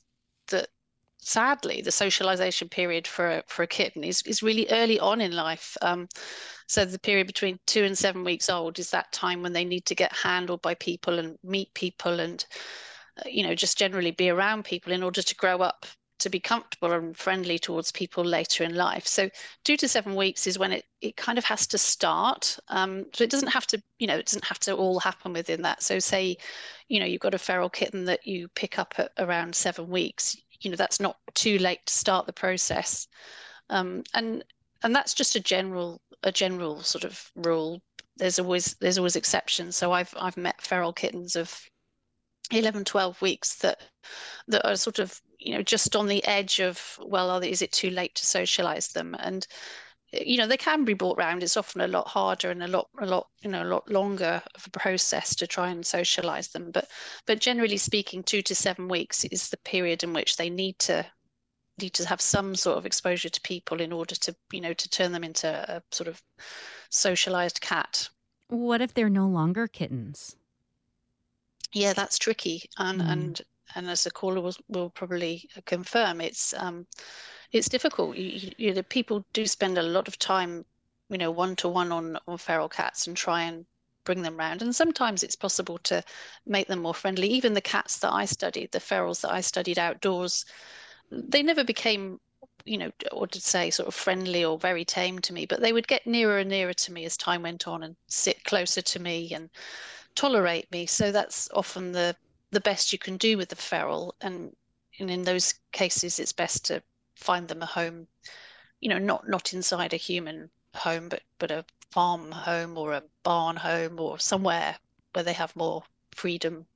sadly the socialization period for a kitten is really early on in life. So the period between 2 and 7 weeks old is that time when they need to get handled by people and meet people and just generally be around people in order to grow up to be comfortable and friendly towards people later in life. So 2 to 7 weeks is when it kind of has to start. So it doesn't have to all happen within that. So say, you've got a feral kitten that you pick up at around 7 weeks, that's not too late to start the process. And that's just a general sort of rule. There's always exceptions. So I've met feral kittens of 11, 12 weeks that are sort of, just on the edge of, is it too late to socialize them? And, they can be brought round. It's often a lot harder and a lot longer of a process to try and socialize them. But generally speaking, 2 to 7 weeks is the period in which they need to have some sort of exposure to people in order to, to turn them into a sort of socialized cat. What if they're no longer kittens? Yeah, that's tricky, and as the caller will probably confirm, it's difficult. People do spend a lot of time, one-to-one on feral cats and try and bring them round. And sometimes it's possible to make them more friendly. Even the cats that I studied, the ferals that I studied outdoors, they never became, or to say sort of friendly or very tame to me, but they would get nearer and nearer to me as time went on and sit closer to me and tolerate me. So that's often the best you can do with the feral. And in those cases, it's best to find them a home, not inside a human home, but a farm home or a barn home or somewhere where they have more freedom.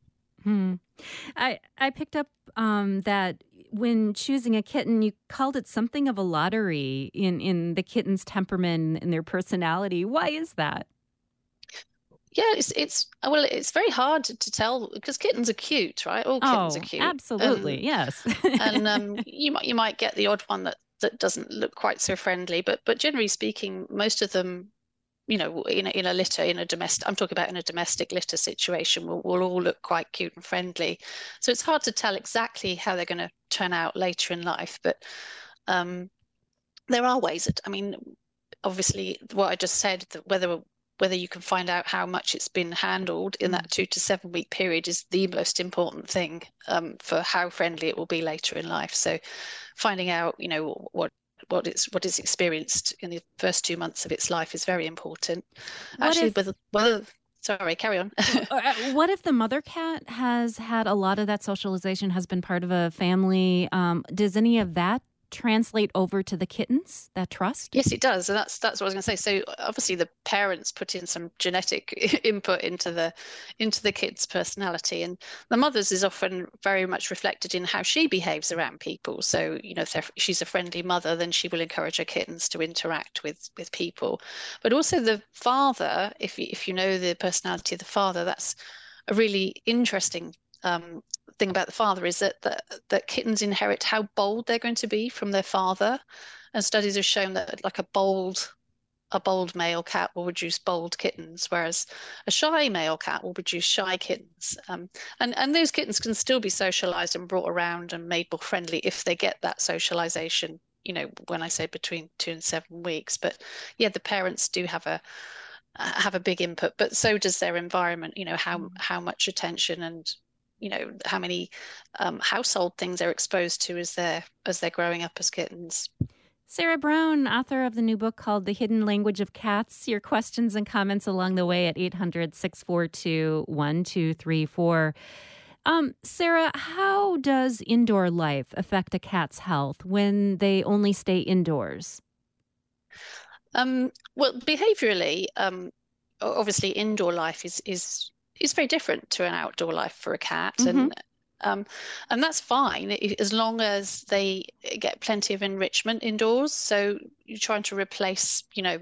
I picked up that when choosing a kitten, you called it something of a lottery in the kitten's temperament and their personality. Why is that? Yeah, it's very hard to tell because kittens are cute, right? All kittens are cute. Absolutely, yes. And you might get the odd one that doesn't look quite so friendly, but generally speaking, most of them, in a litter, I'm talking about in a domestic litter situation, will all look quite cute and friendly. So it's hard to tell exactly how they're going to turn out later in life, but there are ways obviously what I just said, that whether you can find out how much it's been handled in that 2 to 7 week period is the most important thing for how friendly it will be later in life. So finding out, what it's experienced in the first 2 months of its life is very important. Sorry, carry on. What if the mother cat has had a lot of that socialization, has been part of a family? Does any of that translate over to the kittens, that trust? Yes, it does. And that's what I was going to say. So obviously the parents put in some genetic input into the kid's personality, and the mother's is often very much reflected in how she behaves around people. So, if she's a friendly mother, then she will encourage her kittens to interact with people. But also the father, if you know the personality of the father, that's a really interesting thing about the father, is that kittens inherit how bold they're going to be from their father, and studies have shown that like a bold male cat will produce bold kittens, whereas a shy male cat will produce shy kittens. And those kittens can still be socialized and brought around and made more friendly if they get that socialization. When I say between 2 and 7 weeks, but yeah, the parents do have a big input, but so does their environment. How much attention and how many household things they're exposed to as they're growing up as kittens. Sarah Brown, author of the new book called The Hidden Language of Cats. Your questions and comments along the way at 800-642-1234. Sarah, how does indoor life affect a cat's health when they only stay indoors? Well, behaviorally, obviously indoor life is very different to an outdoor life for a cat. Mm-hmm. And that's fine as long as they get plenty of enrichment indoors. So you're trying to replace,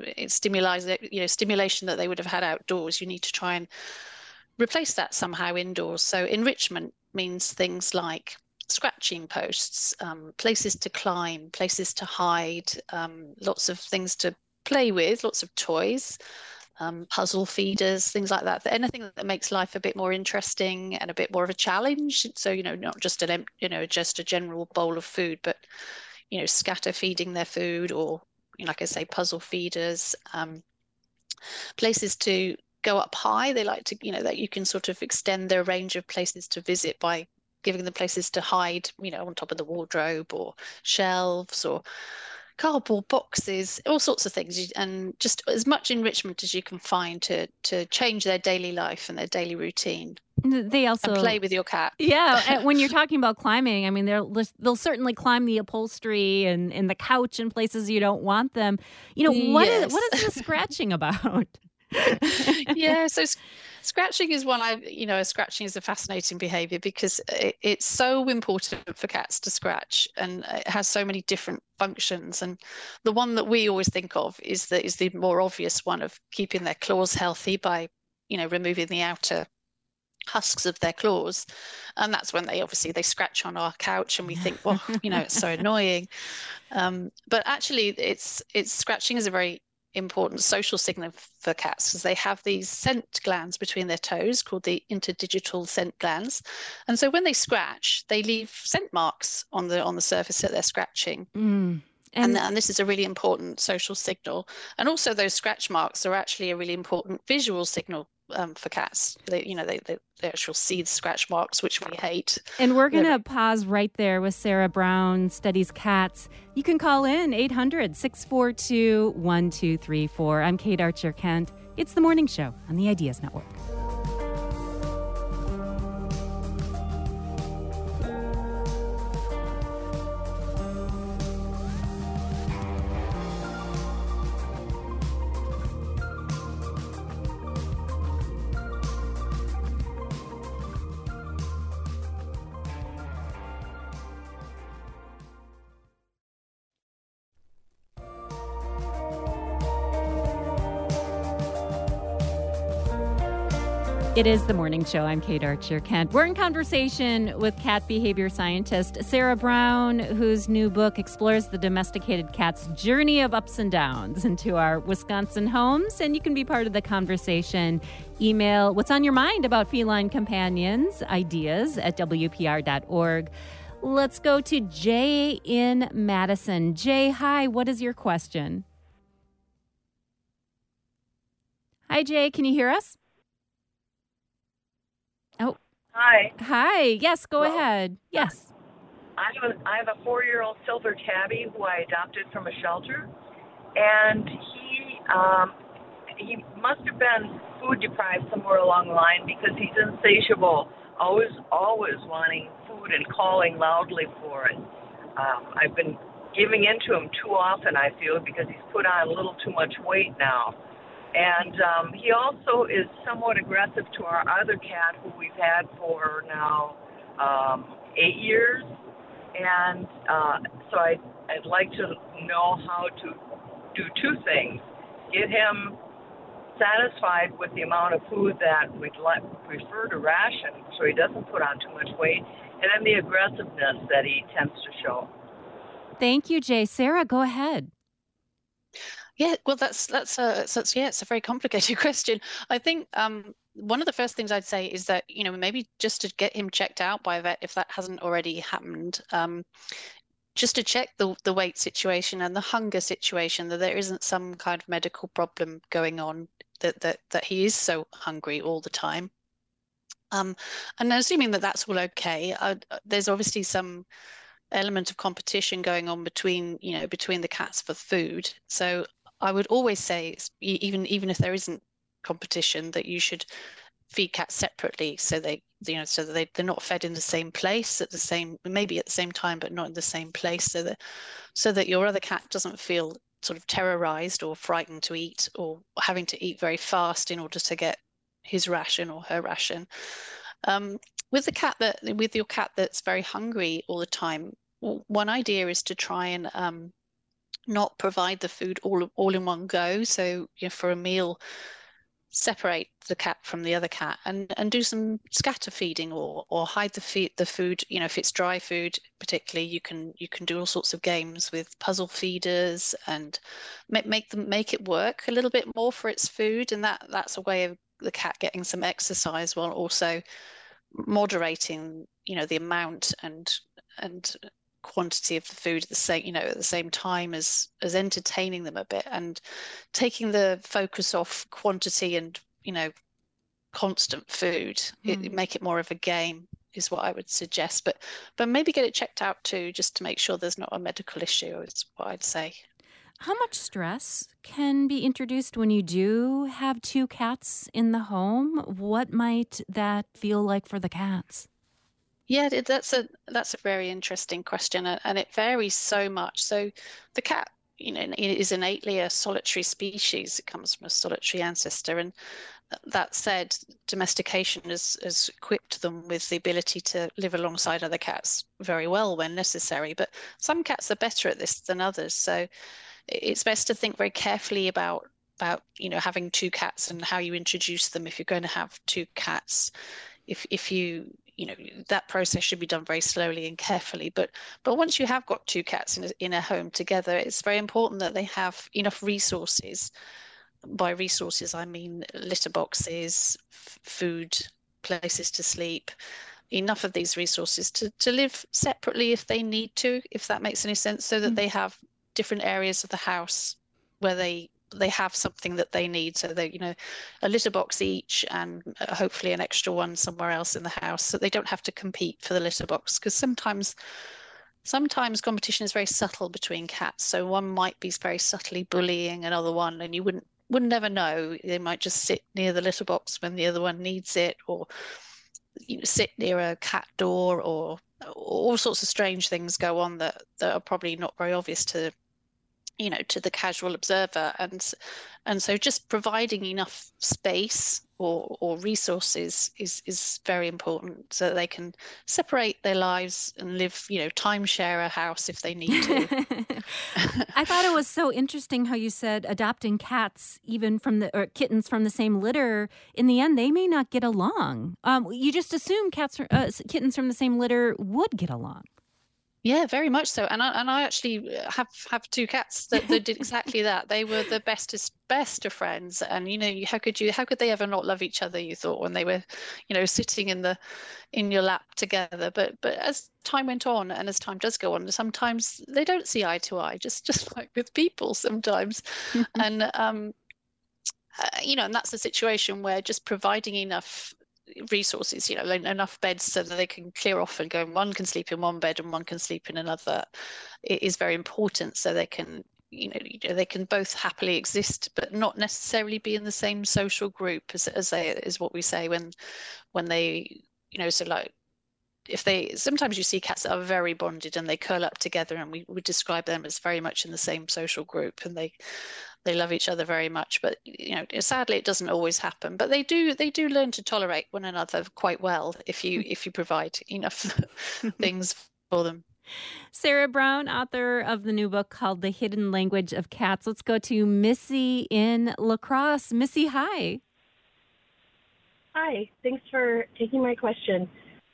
stimulation that they would have had outdoors. You need to try and replace that somehow indoors. So enrichment means things like scratching posts, places to climb, places to hide, lots of things to play with, lots of toys. Puzzle feeders, things like that. Anything that makes life a bit more interesting and a bit more of a challenge. So, not just just a general bowl of food, but, scatter feeding their food, or, like I say, puzzle feeders, places to go up high. They like to, that you can sort of extend their range of places to visit by giving them places to hide, on top of the wardrobe or shelves or cardboard boxes, all sorts of things, and just as much enrichment as you can find to change their daily life and their daily routine. They also and play with your cat. Yeah, and when you're talking about climbing, they'll certainly climb the upholstery and the couch in places you don't want them. What is the scratching about? Yeah, so scratching is scratching is a fascinating behavior because it's so important for cats to scratch, and it has so many different functions. And the one that we always think of is the more obvious one of keeping their claws healthy by, removing the outer husks of their claws. And that's when they scratch on our couch and we think, well, it's so annoying. But actually it's scratching is a very important social signal for cats, because they have these scent glands between their toes called the interdigital scent glands, and so when they scratch, they leave scent marks on the surface that they're scratching. And this is a really important social signal. And also those scratch marks are actually a really important visual signal for cats. They actually see the scratch marks, which we hate. And we're going to pause right there with Sarah Brown, studies cats. You can call in 800-642-1234. I'm Kate Archer-Kent. It's The Morning Show on the Ideas Network. It is the morning show. I'm Kate Archer-Kent. We're in conversation with cat behavior scientist Sarah Brown, whose new book explores the domesticated cat's journey of ups and downs into our Wisconsin homes. And you can be part of the conversation. Email what's on your mind about feline companions, ideas at WPR.org. Let's go to Jay in Madison. Jay, hi. What is your question? Hi, Jay. Can you hear us? Oh. Hi. Hi. Yes, go ahead. Yes. I have a 4-year-old silver tabby who I adopted from a shelter, and he must have been food deprived somewhere along the line because he's insatiable, always wanting food and calling loudly for it. I've been giving in to him too often, I feel, because he's put on a little too much weight now. And he also is somewhat aggressive to our other cat who we've had for now 8 years. And so I'd like to know how to do two things. Get him satisfied with the amount of food that we'd prefer to ration so he doesn't put on too much weight, and then the aggressiveness that he tends to show. Thank you, Jay. Sarah, go ahead. Yeah, well, it's a very complicated question. I think one of the first things I'd say is that, maybe just to get him checked out by a vet if that hasn't already happened, just to check the weight situation and the hunger situation, that there isn't some kind of medical problem going on, that he is so hungry all the time. And assuming that that's all okay, there's obviously some element of competition going on between the cats for food. So I would always say, even if there isn't competition, that you should feed cats separately, so they're not fed in the same place maybe at the same time, but not in the same place, so that your other cat doesn't feel sort of terrorized or frightened to eat, or having to eat very fast in order to get his ration or her ration. With your cat that's very hungry all the time, one idea is to try and not provide the food all in one go. So for a meal, separate the cat from the other cat and do some scatter feeding or hide the food. If it's dry food, particularly, you can do all sorts of games with puzzle feeders and make it work a little bit more for its food, and that's a way of the cat getting some exercise while also moderating the amount and quantity of the food at the same time as entertaining them a bit, and taking the focus off quantity and constant food. Make it more of a game is what I would suggest, but maybe get it checked out too, just to make sure there's not a medical issue, is what I'd say. How much stress can be introduced when you do have two cats in the home? What might that feel like for the cats? Yeah, that's a very interesting question, and it varies so much. So the cat, is innately a solitary species. It comes from a solitary ancestor, and that said, domestication has equipped them with the ability to live alongside other cats very well when necessary. But some cats are better at this than others. So it's best to think very carefully about having two cats and how you introduce them if you're going to have two cats. If you that process should be done very slowly and carefully. But once you have got two cats in a home together, it's very important that they have enough resources. By resources, I mean litter boxes, food, places to sleep, enough of these resources to live separately if they need to, if that makes any sense, so that they have different areas of the house where they have something that they need. So they, a litter box each, and hopefully an extra one somewhere else in the house, so they don't have to compete for the litter box. Because sometimes competition is very subtle between cats. So one might be very subtly bullying another one, and you wouldn't ever know. They might just sit near the litter box when the other one needs it, or sit near a cat door, or all sorts of strange things go on that are probably not very obvious to to the casual observer. And so just providing enough space or resources is very important, so that they can separate their lives and live, timeshare a house if they need to. I thought it was so interesting how you said adopting cats, or kittens from the same litter. In the end, they may not get along. You just assume kittens from the same litter would get along. Yeah, very much so. And I actually have two cats that did exactly that. They were the best of friends. And how could they ever not love each other, you thought, when they were, sitting in your lap together. But as time went on, and as time does go on, sometimes they don't see eye to eye, just like with people sometimes. And and that's a situation where just providing enough resources, enough beds so that they can clear off and go, and one can sleep in one bed and one can sleep in another, it is very important, so they can they can both happily exist but not necessarily be in the same social group as what we say when they so like sometimes you see cats that are very bonded and they curl up together, and we would describe them as very much in the same social group, and they love each other very much. But sadly, it doesn't always happen. But they do learn to tolerate one another quite well if you provide enough things for them. Sarah Brown, author of the new book called The Hidden Language of Cats. Let's go to Missy in La Crosse. Missy, hi. Hi. Thanks for taking my question.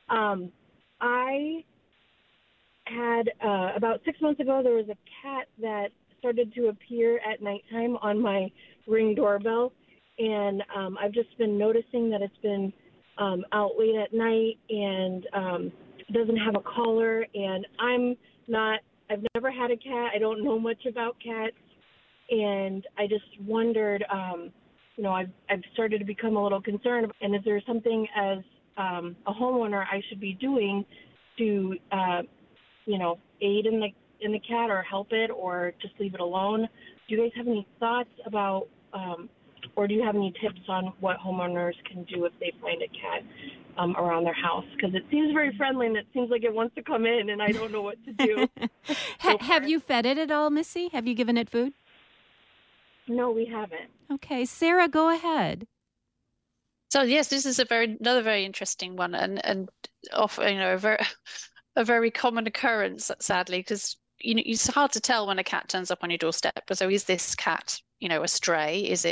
I had about 6 months ago, there was a cat that started to appear at nighttime on my Ring doorbell, and I've just been noticing that it's been out late at night and doesn't have a collar. And I've never had a cat. I don't know much about cats, and I just wondered, I've started to become a little concerned. And is there something as a homeowner I should be doing to, aid in the cat or help it, or just leave it alone? Do you guys have any thoughts about, or do you have any tips on what homeowners can do if they find a cat around their house? Because it seems very friendly and it seems like it wants to come in, and I don't know what to do. Have you fed it at all, Missy? Have you given it food? No, we haven't. Okay, Sarah, go ahead. So yes, this is another very interesting one, and often a very common occurrence, sadly, because it's hard to tell when a cat turns up on your doorstep. So is this cat a stray? Is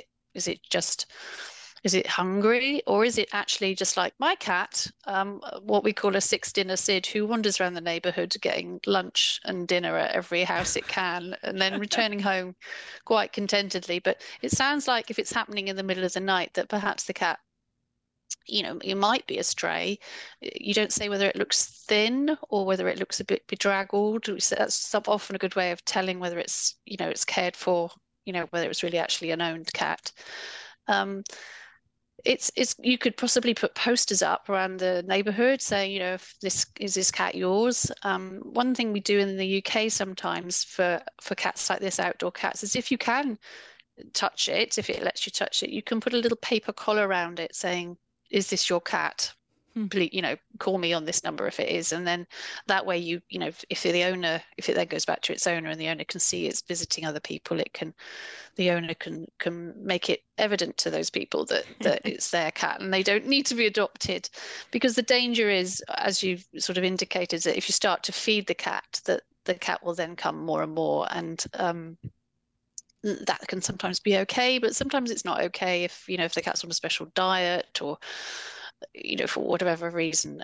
it hungry, or is it actually just like my cat, what we call a six-dinner Sid, who wanders around the neighborhood getting lunch and dinner at every house it can, and then returning home quite contentedly? But it sounds like if it's happening in the middle of the night, that perhaps the cat, it might be a stray. You don't say whether it looks thin or whether it looks a bit bedraggled. That's often a good way of telling whether it's, it's cared for, whether it's really actually an owned cat. You could possibly put posters up around the neighborhood saying, if this cat yours? One thing we do in the UK sometimes for cats like this, outdoor cats, is if you can touch it, if it lets you touch it, you can put a little paper collar around it saying, is this your cat? Please, call me on this number if it is. And then that way if it then goes back to its owner and the owner can see it's visiting other people, the owner can make it evident to those people that it's their cat and they don't need to be adopted. Because the danger is, as you've sort of indicated, that if you start to feed the cat, that the cat will then come more and more, and that can sometimes be okay, but sometimes it's not okay if the cat's on a special diet or for whatever reason.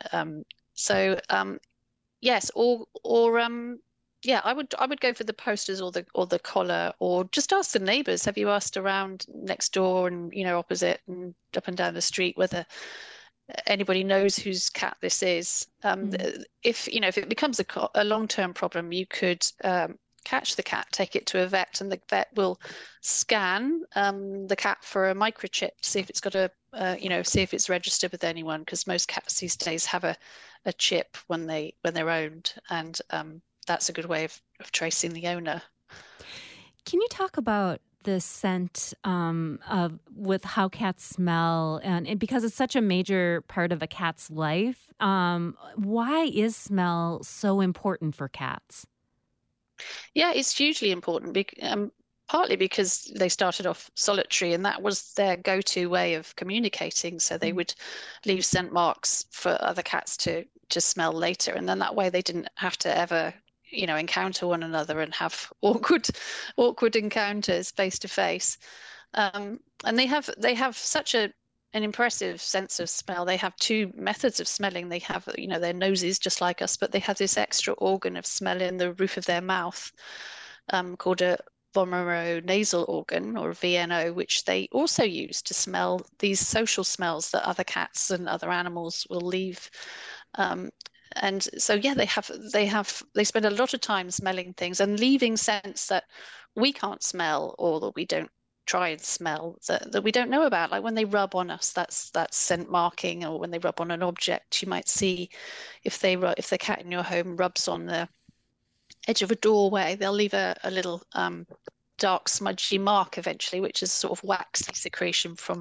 Yes, I would go for the posters or the collar, or just ask the neighbors. Have you asked around next door and opposite and up and down the street whether anybody knows whose cat this is? If it becomes a long-term problem, you could catch the cat, take it to a vet, and the vet will scan the cat for a microchip to see if it's got see if it's registered with anyone, because most cats these days have a chip when they're owned, and that's a good way of tracing the owner. Can you talk about the scent with how cats smell, and because it's such a major part of a cat's life, why is smell so important for cats? Yeah, it's hugely important, partly because they started off solitary and that was their go-to way of communicating. So they would leave scent marks for other cats to smell later. And then that way they didn't have to ever, encounter one another and have awkward encounters face to face. And they have such an impressive sense of smell. They have two methods of smelling. They have, their noses just like us, but they have this extra organ of smell in the roof of their mouth, called a vomeronasal organ, or VNO, which they also use to smell these social smells that other cats and other animals will leave. And so, yeah, they spend a lot of time smelling things and leaving scents that we can't smell, or that we don't try and smell, that we don't know about. Like when they rub on us, that's scent marking, or when they rub on an object, you might see if the cat in your home rubs on the edge of a doorway, they'll leave a little dark smudgy mark eventually, which is sort of waxy secretion from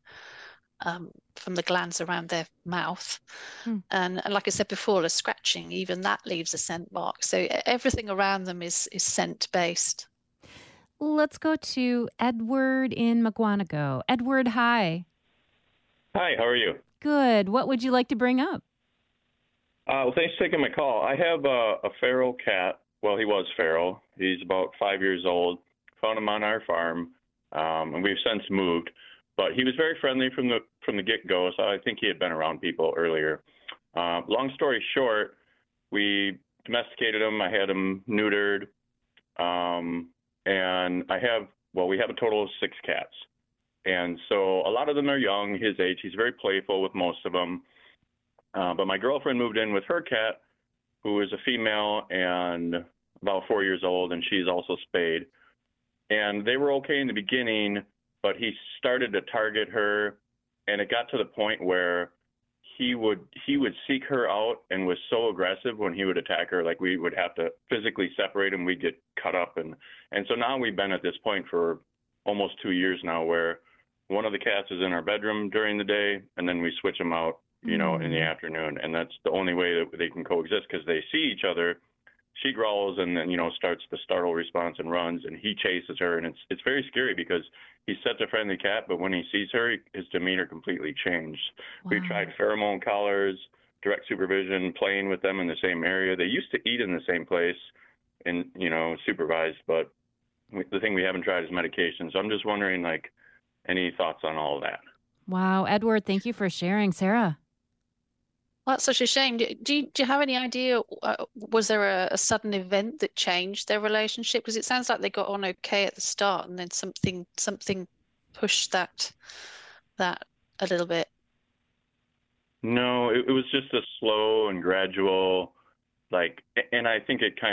the glands around their mouth. And like I said before, a scratching, even that leaves a scent mark. So everything around them is scent based. Let's go to Edward in Mukwonago. Edward, hi. Hi, how are you? Good. What would you like to bring up? Well, thanks for taking my call. I have a feral cat. Well, he was feral. He's about 5 years old. Found him on our farm, and we've since moved. But he was very friendly from the get-go, so I think he had been around people earlier. Long story short, we domesticated him. I had him neutered, and we have a total of 6 cats. And so a lot of them are young, his age. He's very playful with most of them. But my girlfriend moved in with her cat, who is a female and about 4 years old, and she's also spayed. And they were okay in the beginning, but he started to target her, and it got to the point where he would seek her out and was so aggressive when he would attack her, like we would have to physically separate him. We'd get cut up. And so now we've been at this point for almost 2 years now, where one of the cats is in our bedroom during the day, and then we switch them out, in the afternoon. And that's the only way that they can coexist, because they see each other. She growls and then, starts the startle response and runs, and he chases her. And it's very scary because he's such a friendly cat, but when he sees her, his demeanor completely changed. Wow. We've tried pheromone collars, direct supervision, playing with them in the same area. They used to eat in the same place and, supervised, but the thing we haven't tried is medication. So I'm just wondering, any thoughts on all of that? Wow. Edward, thank you for sharing. Sarah? Well, that's such a shame. Do you have any idea, was there a sudden event that changed their relationship? Because it sounds like they got on okay at the start, and then something pushed that a little bit. No, it was just a slow and gradual, and I think it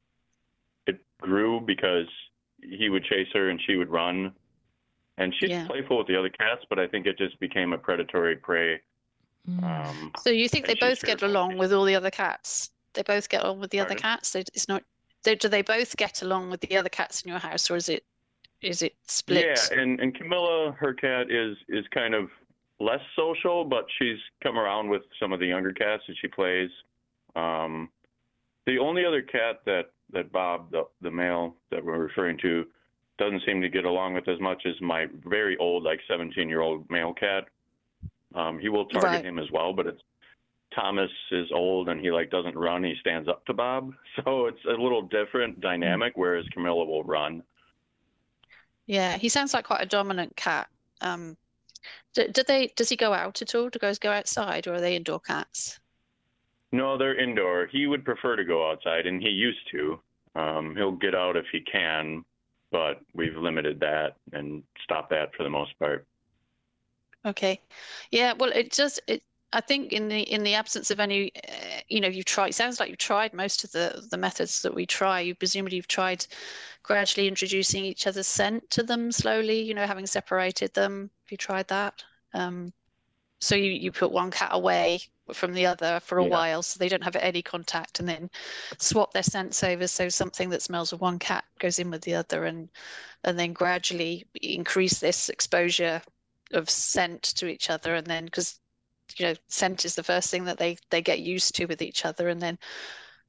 grew because he would chase her and she would run. And she's playful with the other cats, but I think it just became a predatory prey. So you think they both get along with all the other cats? They both get along with the other cats? It's not. Do they both get along with the other cats in your house, or is it split? Yeah, and Camilla, her cat, is kind of less social, but she's come around with some of the younger cats and she plays. The only other cat that Bob, the male that we're referring to, doesn't seem to get along with as much as my very old, 17-year-old male cat. He will target him as well, but Thomas is old and he doesn't run. He stands up to Bob. So it's a little different dynamic, whereas Camilla will run. Yeah, he sounds like quite a dominant cat. Does he go out at all? Do guys go outside, or are they indoor cats? No, they're indoor. He would prefer to go outside, and he used to. He'll get out if he can, but we've limited that and stopped that for the most part. Okay. Yeah, well, I think in the absence of any, you've tried, it sounds like you've tried most of the methods that we try. Presumably you've tried gradually introducing each other's scent to them slowly, having separated them. Have you tried that? So you put one cat away from the other for a while so they don't have any contact, and then swap their scents over so something that smells of one cat goes in with the other, and then gradually increase this exposure of scent to each other. And then, because scent is the first thing that they get used to with each other, and then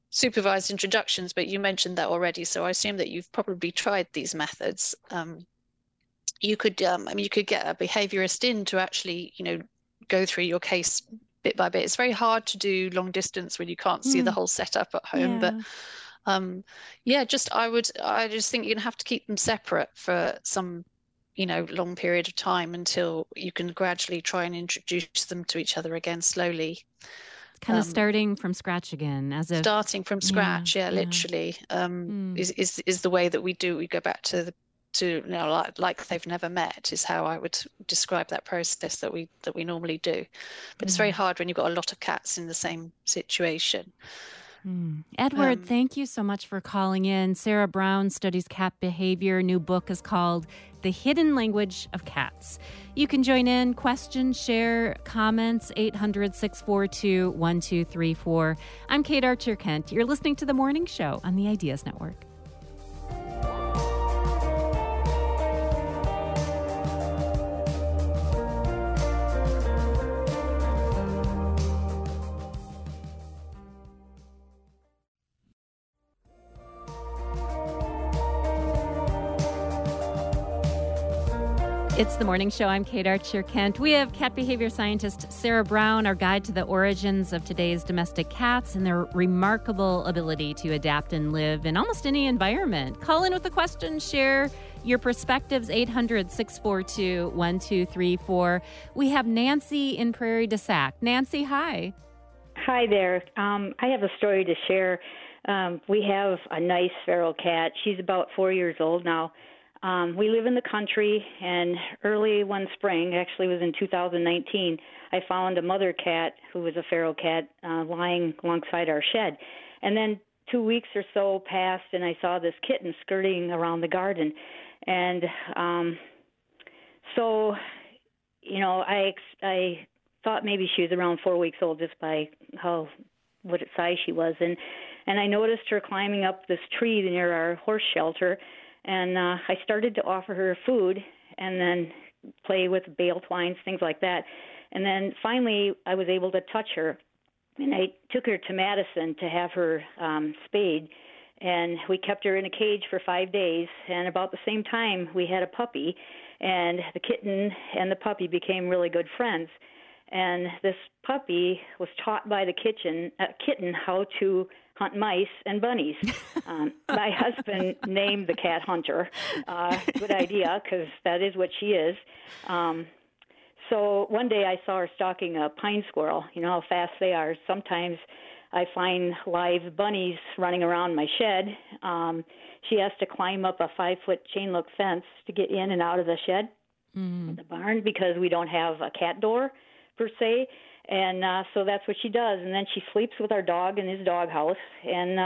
supervised introductions, but you mentioned that already, so I assume that you've probably tried these methods. You could get a behaviorist in to actually, go through your case bit by bit. It's very hard to do long distance when you can't see the whole setup at home, but I just think you're gonna have to keep them separate for some long period of time until you can gradually try and introduce them to each other again slowly. Kind of starting from scratch again, starting from scratch, literally, is the way that we do. We go back to like they've never met, is how I would describe that process that we normally do. But it's very hard when you've got a lot of cats in the same situation. Edward, thank you so much for calling in. Sarah Brown studies cat behavior. New book is called The Hidden Language of Cats. You can join in, question, share, comments, 800-642-1234. I'm Kate Archer-Kent. You're listening to The Morning Show on the Ideas Network. It's The Morning Show. I'm Kate Archer-Kent. We have cat behavior scientist Sarah Brown, our guide to the origins of today's domestic cats and their remarkable ability to adapt and live in almost any environment. Call in with a question, share your perspectives, 800-642-1234. We have Nancy in Prairie du Sac. Nancy, hi. Hi there. I have a story to share. We have a nice feral cat. She's about 4 years old now. We live in the country, and early one spring, actually it was in 2019, I found a mother cat who was a feral cat lying alongside our shed. And then 2 weeks or so passed, and I saw this kitten skirting around the garden. And I thought maybe she was around 4 weeks old just by what size she was. And I noticed her climbing up this tree near our horse shelter. And I started to offer her food and then play with bale twines, things like that. And then finally I was able to touch her. And I took her to Madison to have her spayed. And we kept her in a cage for 5 days. And about the same time, we had a puppy. And the kitten and the puppy became really good friends. And this puppy was taught by the kitten how to hunt mice and bunnies. My husband named the cat Hunter. Good idea, because that is what she is. So one day I saw her stalking a pine squirrel. You know how fast they are. Sometimes I find live bunnies running around my shed. She has to climb up a 5-foot chain link fence to get in and out of the shed, the barn, because we don't have a cat door per se. And so that's what she does. And then she sleeps with our dog in his doghouse. And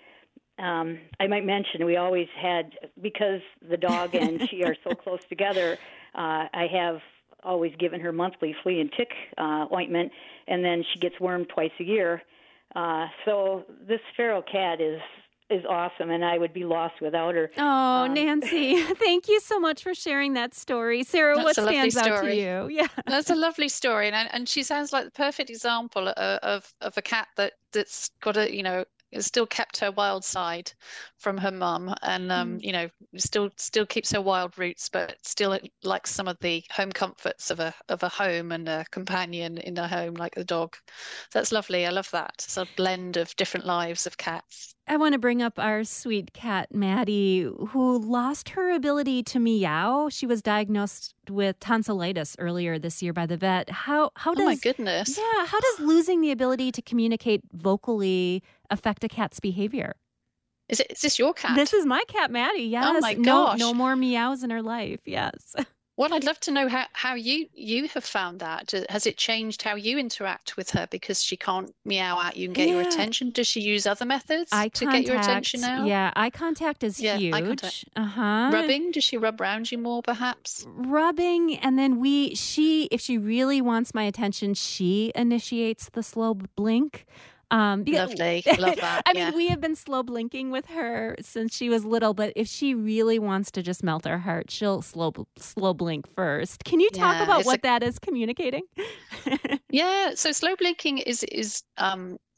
I might mention we always had, because the dog and she are so close together, I have always given her monthly flea and tick ointment, and then she gets wormed twice a year. So this feral cat is awesome, and I would be lost without her. Oh, Nancy, thank you so much for sharing that story. Sarah, what stands out to you? Yeah, that's a lovely story, and she sounds like the perfect example of a cat that's got has still kept her wild side from her mum, and still keeps her wild roots, but still likes some of the home comforts of a home and a companion in a home like the dog. That's lovely. I love that. It's a blend of different lives of cats. I want to bring up our sweet cat, Maddie, who lost her ability to meow. She was diagnosed with tonsillitis earlier this year by the vet. How does, oh my goodness. Yeah, how does losing the ability to communicate vocally affect a cat's behavior? Is this your cat? This is my cat, Maddie, yes. Oh my gosh. No more meows in her life, yes. Well, I'd love to know how you have found that. Has it changed how you interact with her because she can't meow at you and get your attention? Does she use other methods to get your attention now? Yeah, eye contact is huge. Eye contact. Rubbing? Does she rub around you more, perhaps? Rubbing, and then if she really wants my attention, she initiates the slow blink. Lovely. Love that. I mean, we have been slow blinking with her since she was little, but if she really wants to just melt our heart, she'll slow blink first. Can you talk about what that is communicating? Yeah, so slow blinking is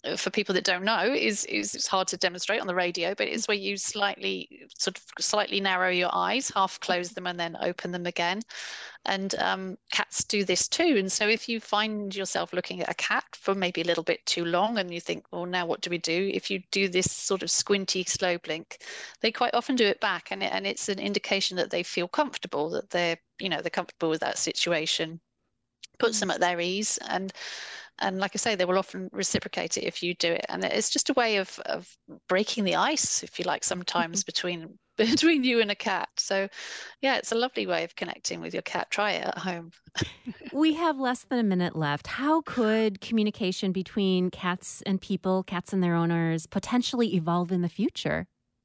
for people that don't know, is it's hard to demonstrate on the radio, but it's where you slightly narrow your eyes, half close them, and then open them again. And cats do this too. And so if you find yourself looking at a cat for maybe a little bit too long and you think, well, now what do we do? If you do this sort of squinty, slow blink, they quite often do it back. And it's an indication that they feel comfortable, that they're comfortable with that situation, puts them at their ease. And like I say, they will often reciprocate it if you do it. And it's just a way of breaking the ice, if you like, sometimes between you and a cat. So yeah, it's a lovely way of connecting with your cat. Try it at home. We have less than a minute left. How could communication between cats and people, cats and their owners, potentially evolve in the future?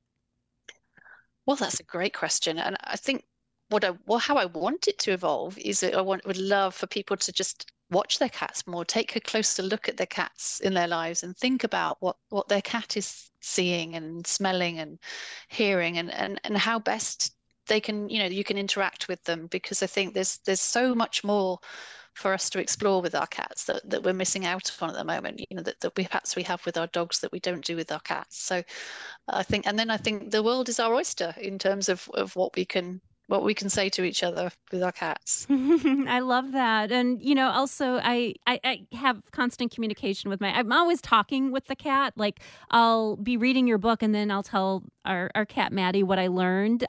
Well, that's a great question. And I think how I want it to evolve is that I would love for people to just watch their cats more, take a closer look at their cats in their lives and think about what their cat is seeing and smelling and hearing, and how best they can, you can interact with them, because I think there's so much more for us to explore with our cats that we're missing out on at the moment, that perhaps we have with our dogs that we don't do with our cats. So I think the world is our oyster in terms of what we can say to each other with our cats. I love that. And, also I have constant communication with I'm always talking with the cat. Like, I'll be reading your book and then I'll tell our cat Maddie what I learned.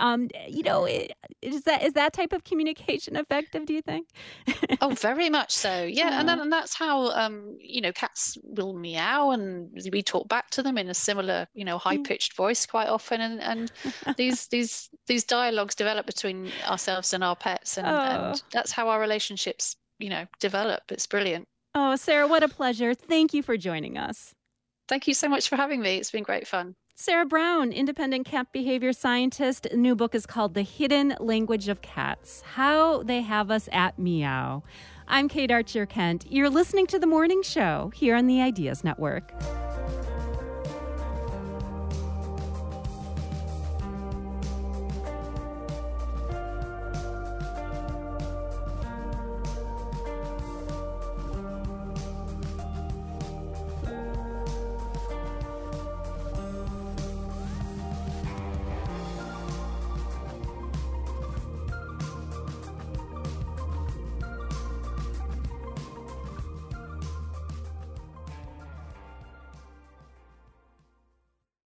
Is that type of communication effective, do you think? Oh, very much so. Yeah. And that's how, cats will meow and we talk back to them in a similar, high-pitched voice quite often. And these dialogues develop between ourselves and our pets, and that's how our relationships develop. It's brilliant. Oh, Sarah, what a pleasure. Thank you for joining us. Thank you so much for having me. It's been great fun. Sarah Brown, independent cat behavior scientist. The new book is called The Hidden Language of Cats: How They Have Us at Meow. I'm Kate Archer Kent. You're listening to The Morning Show here on the Ideas Network.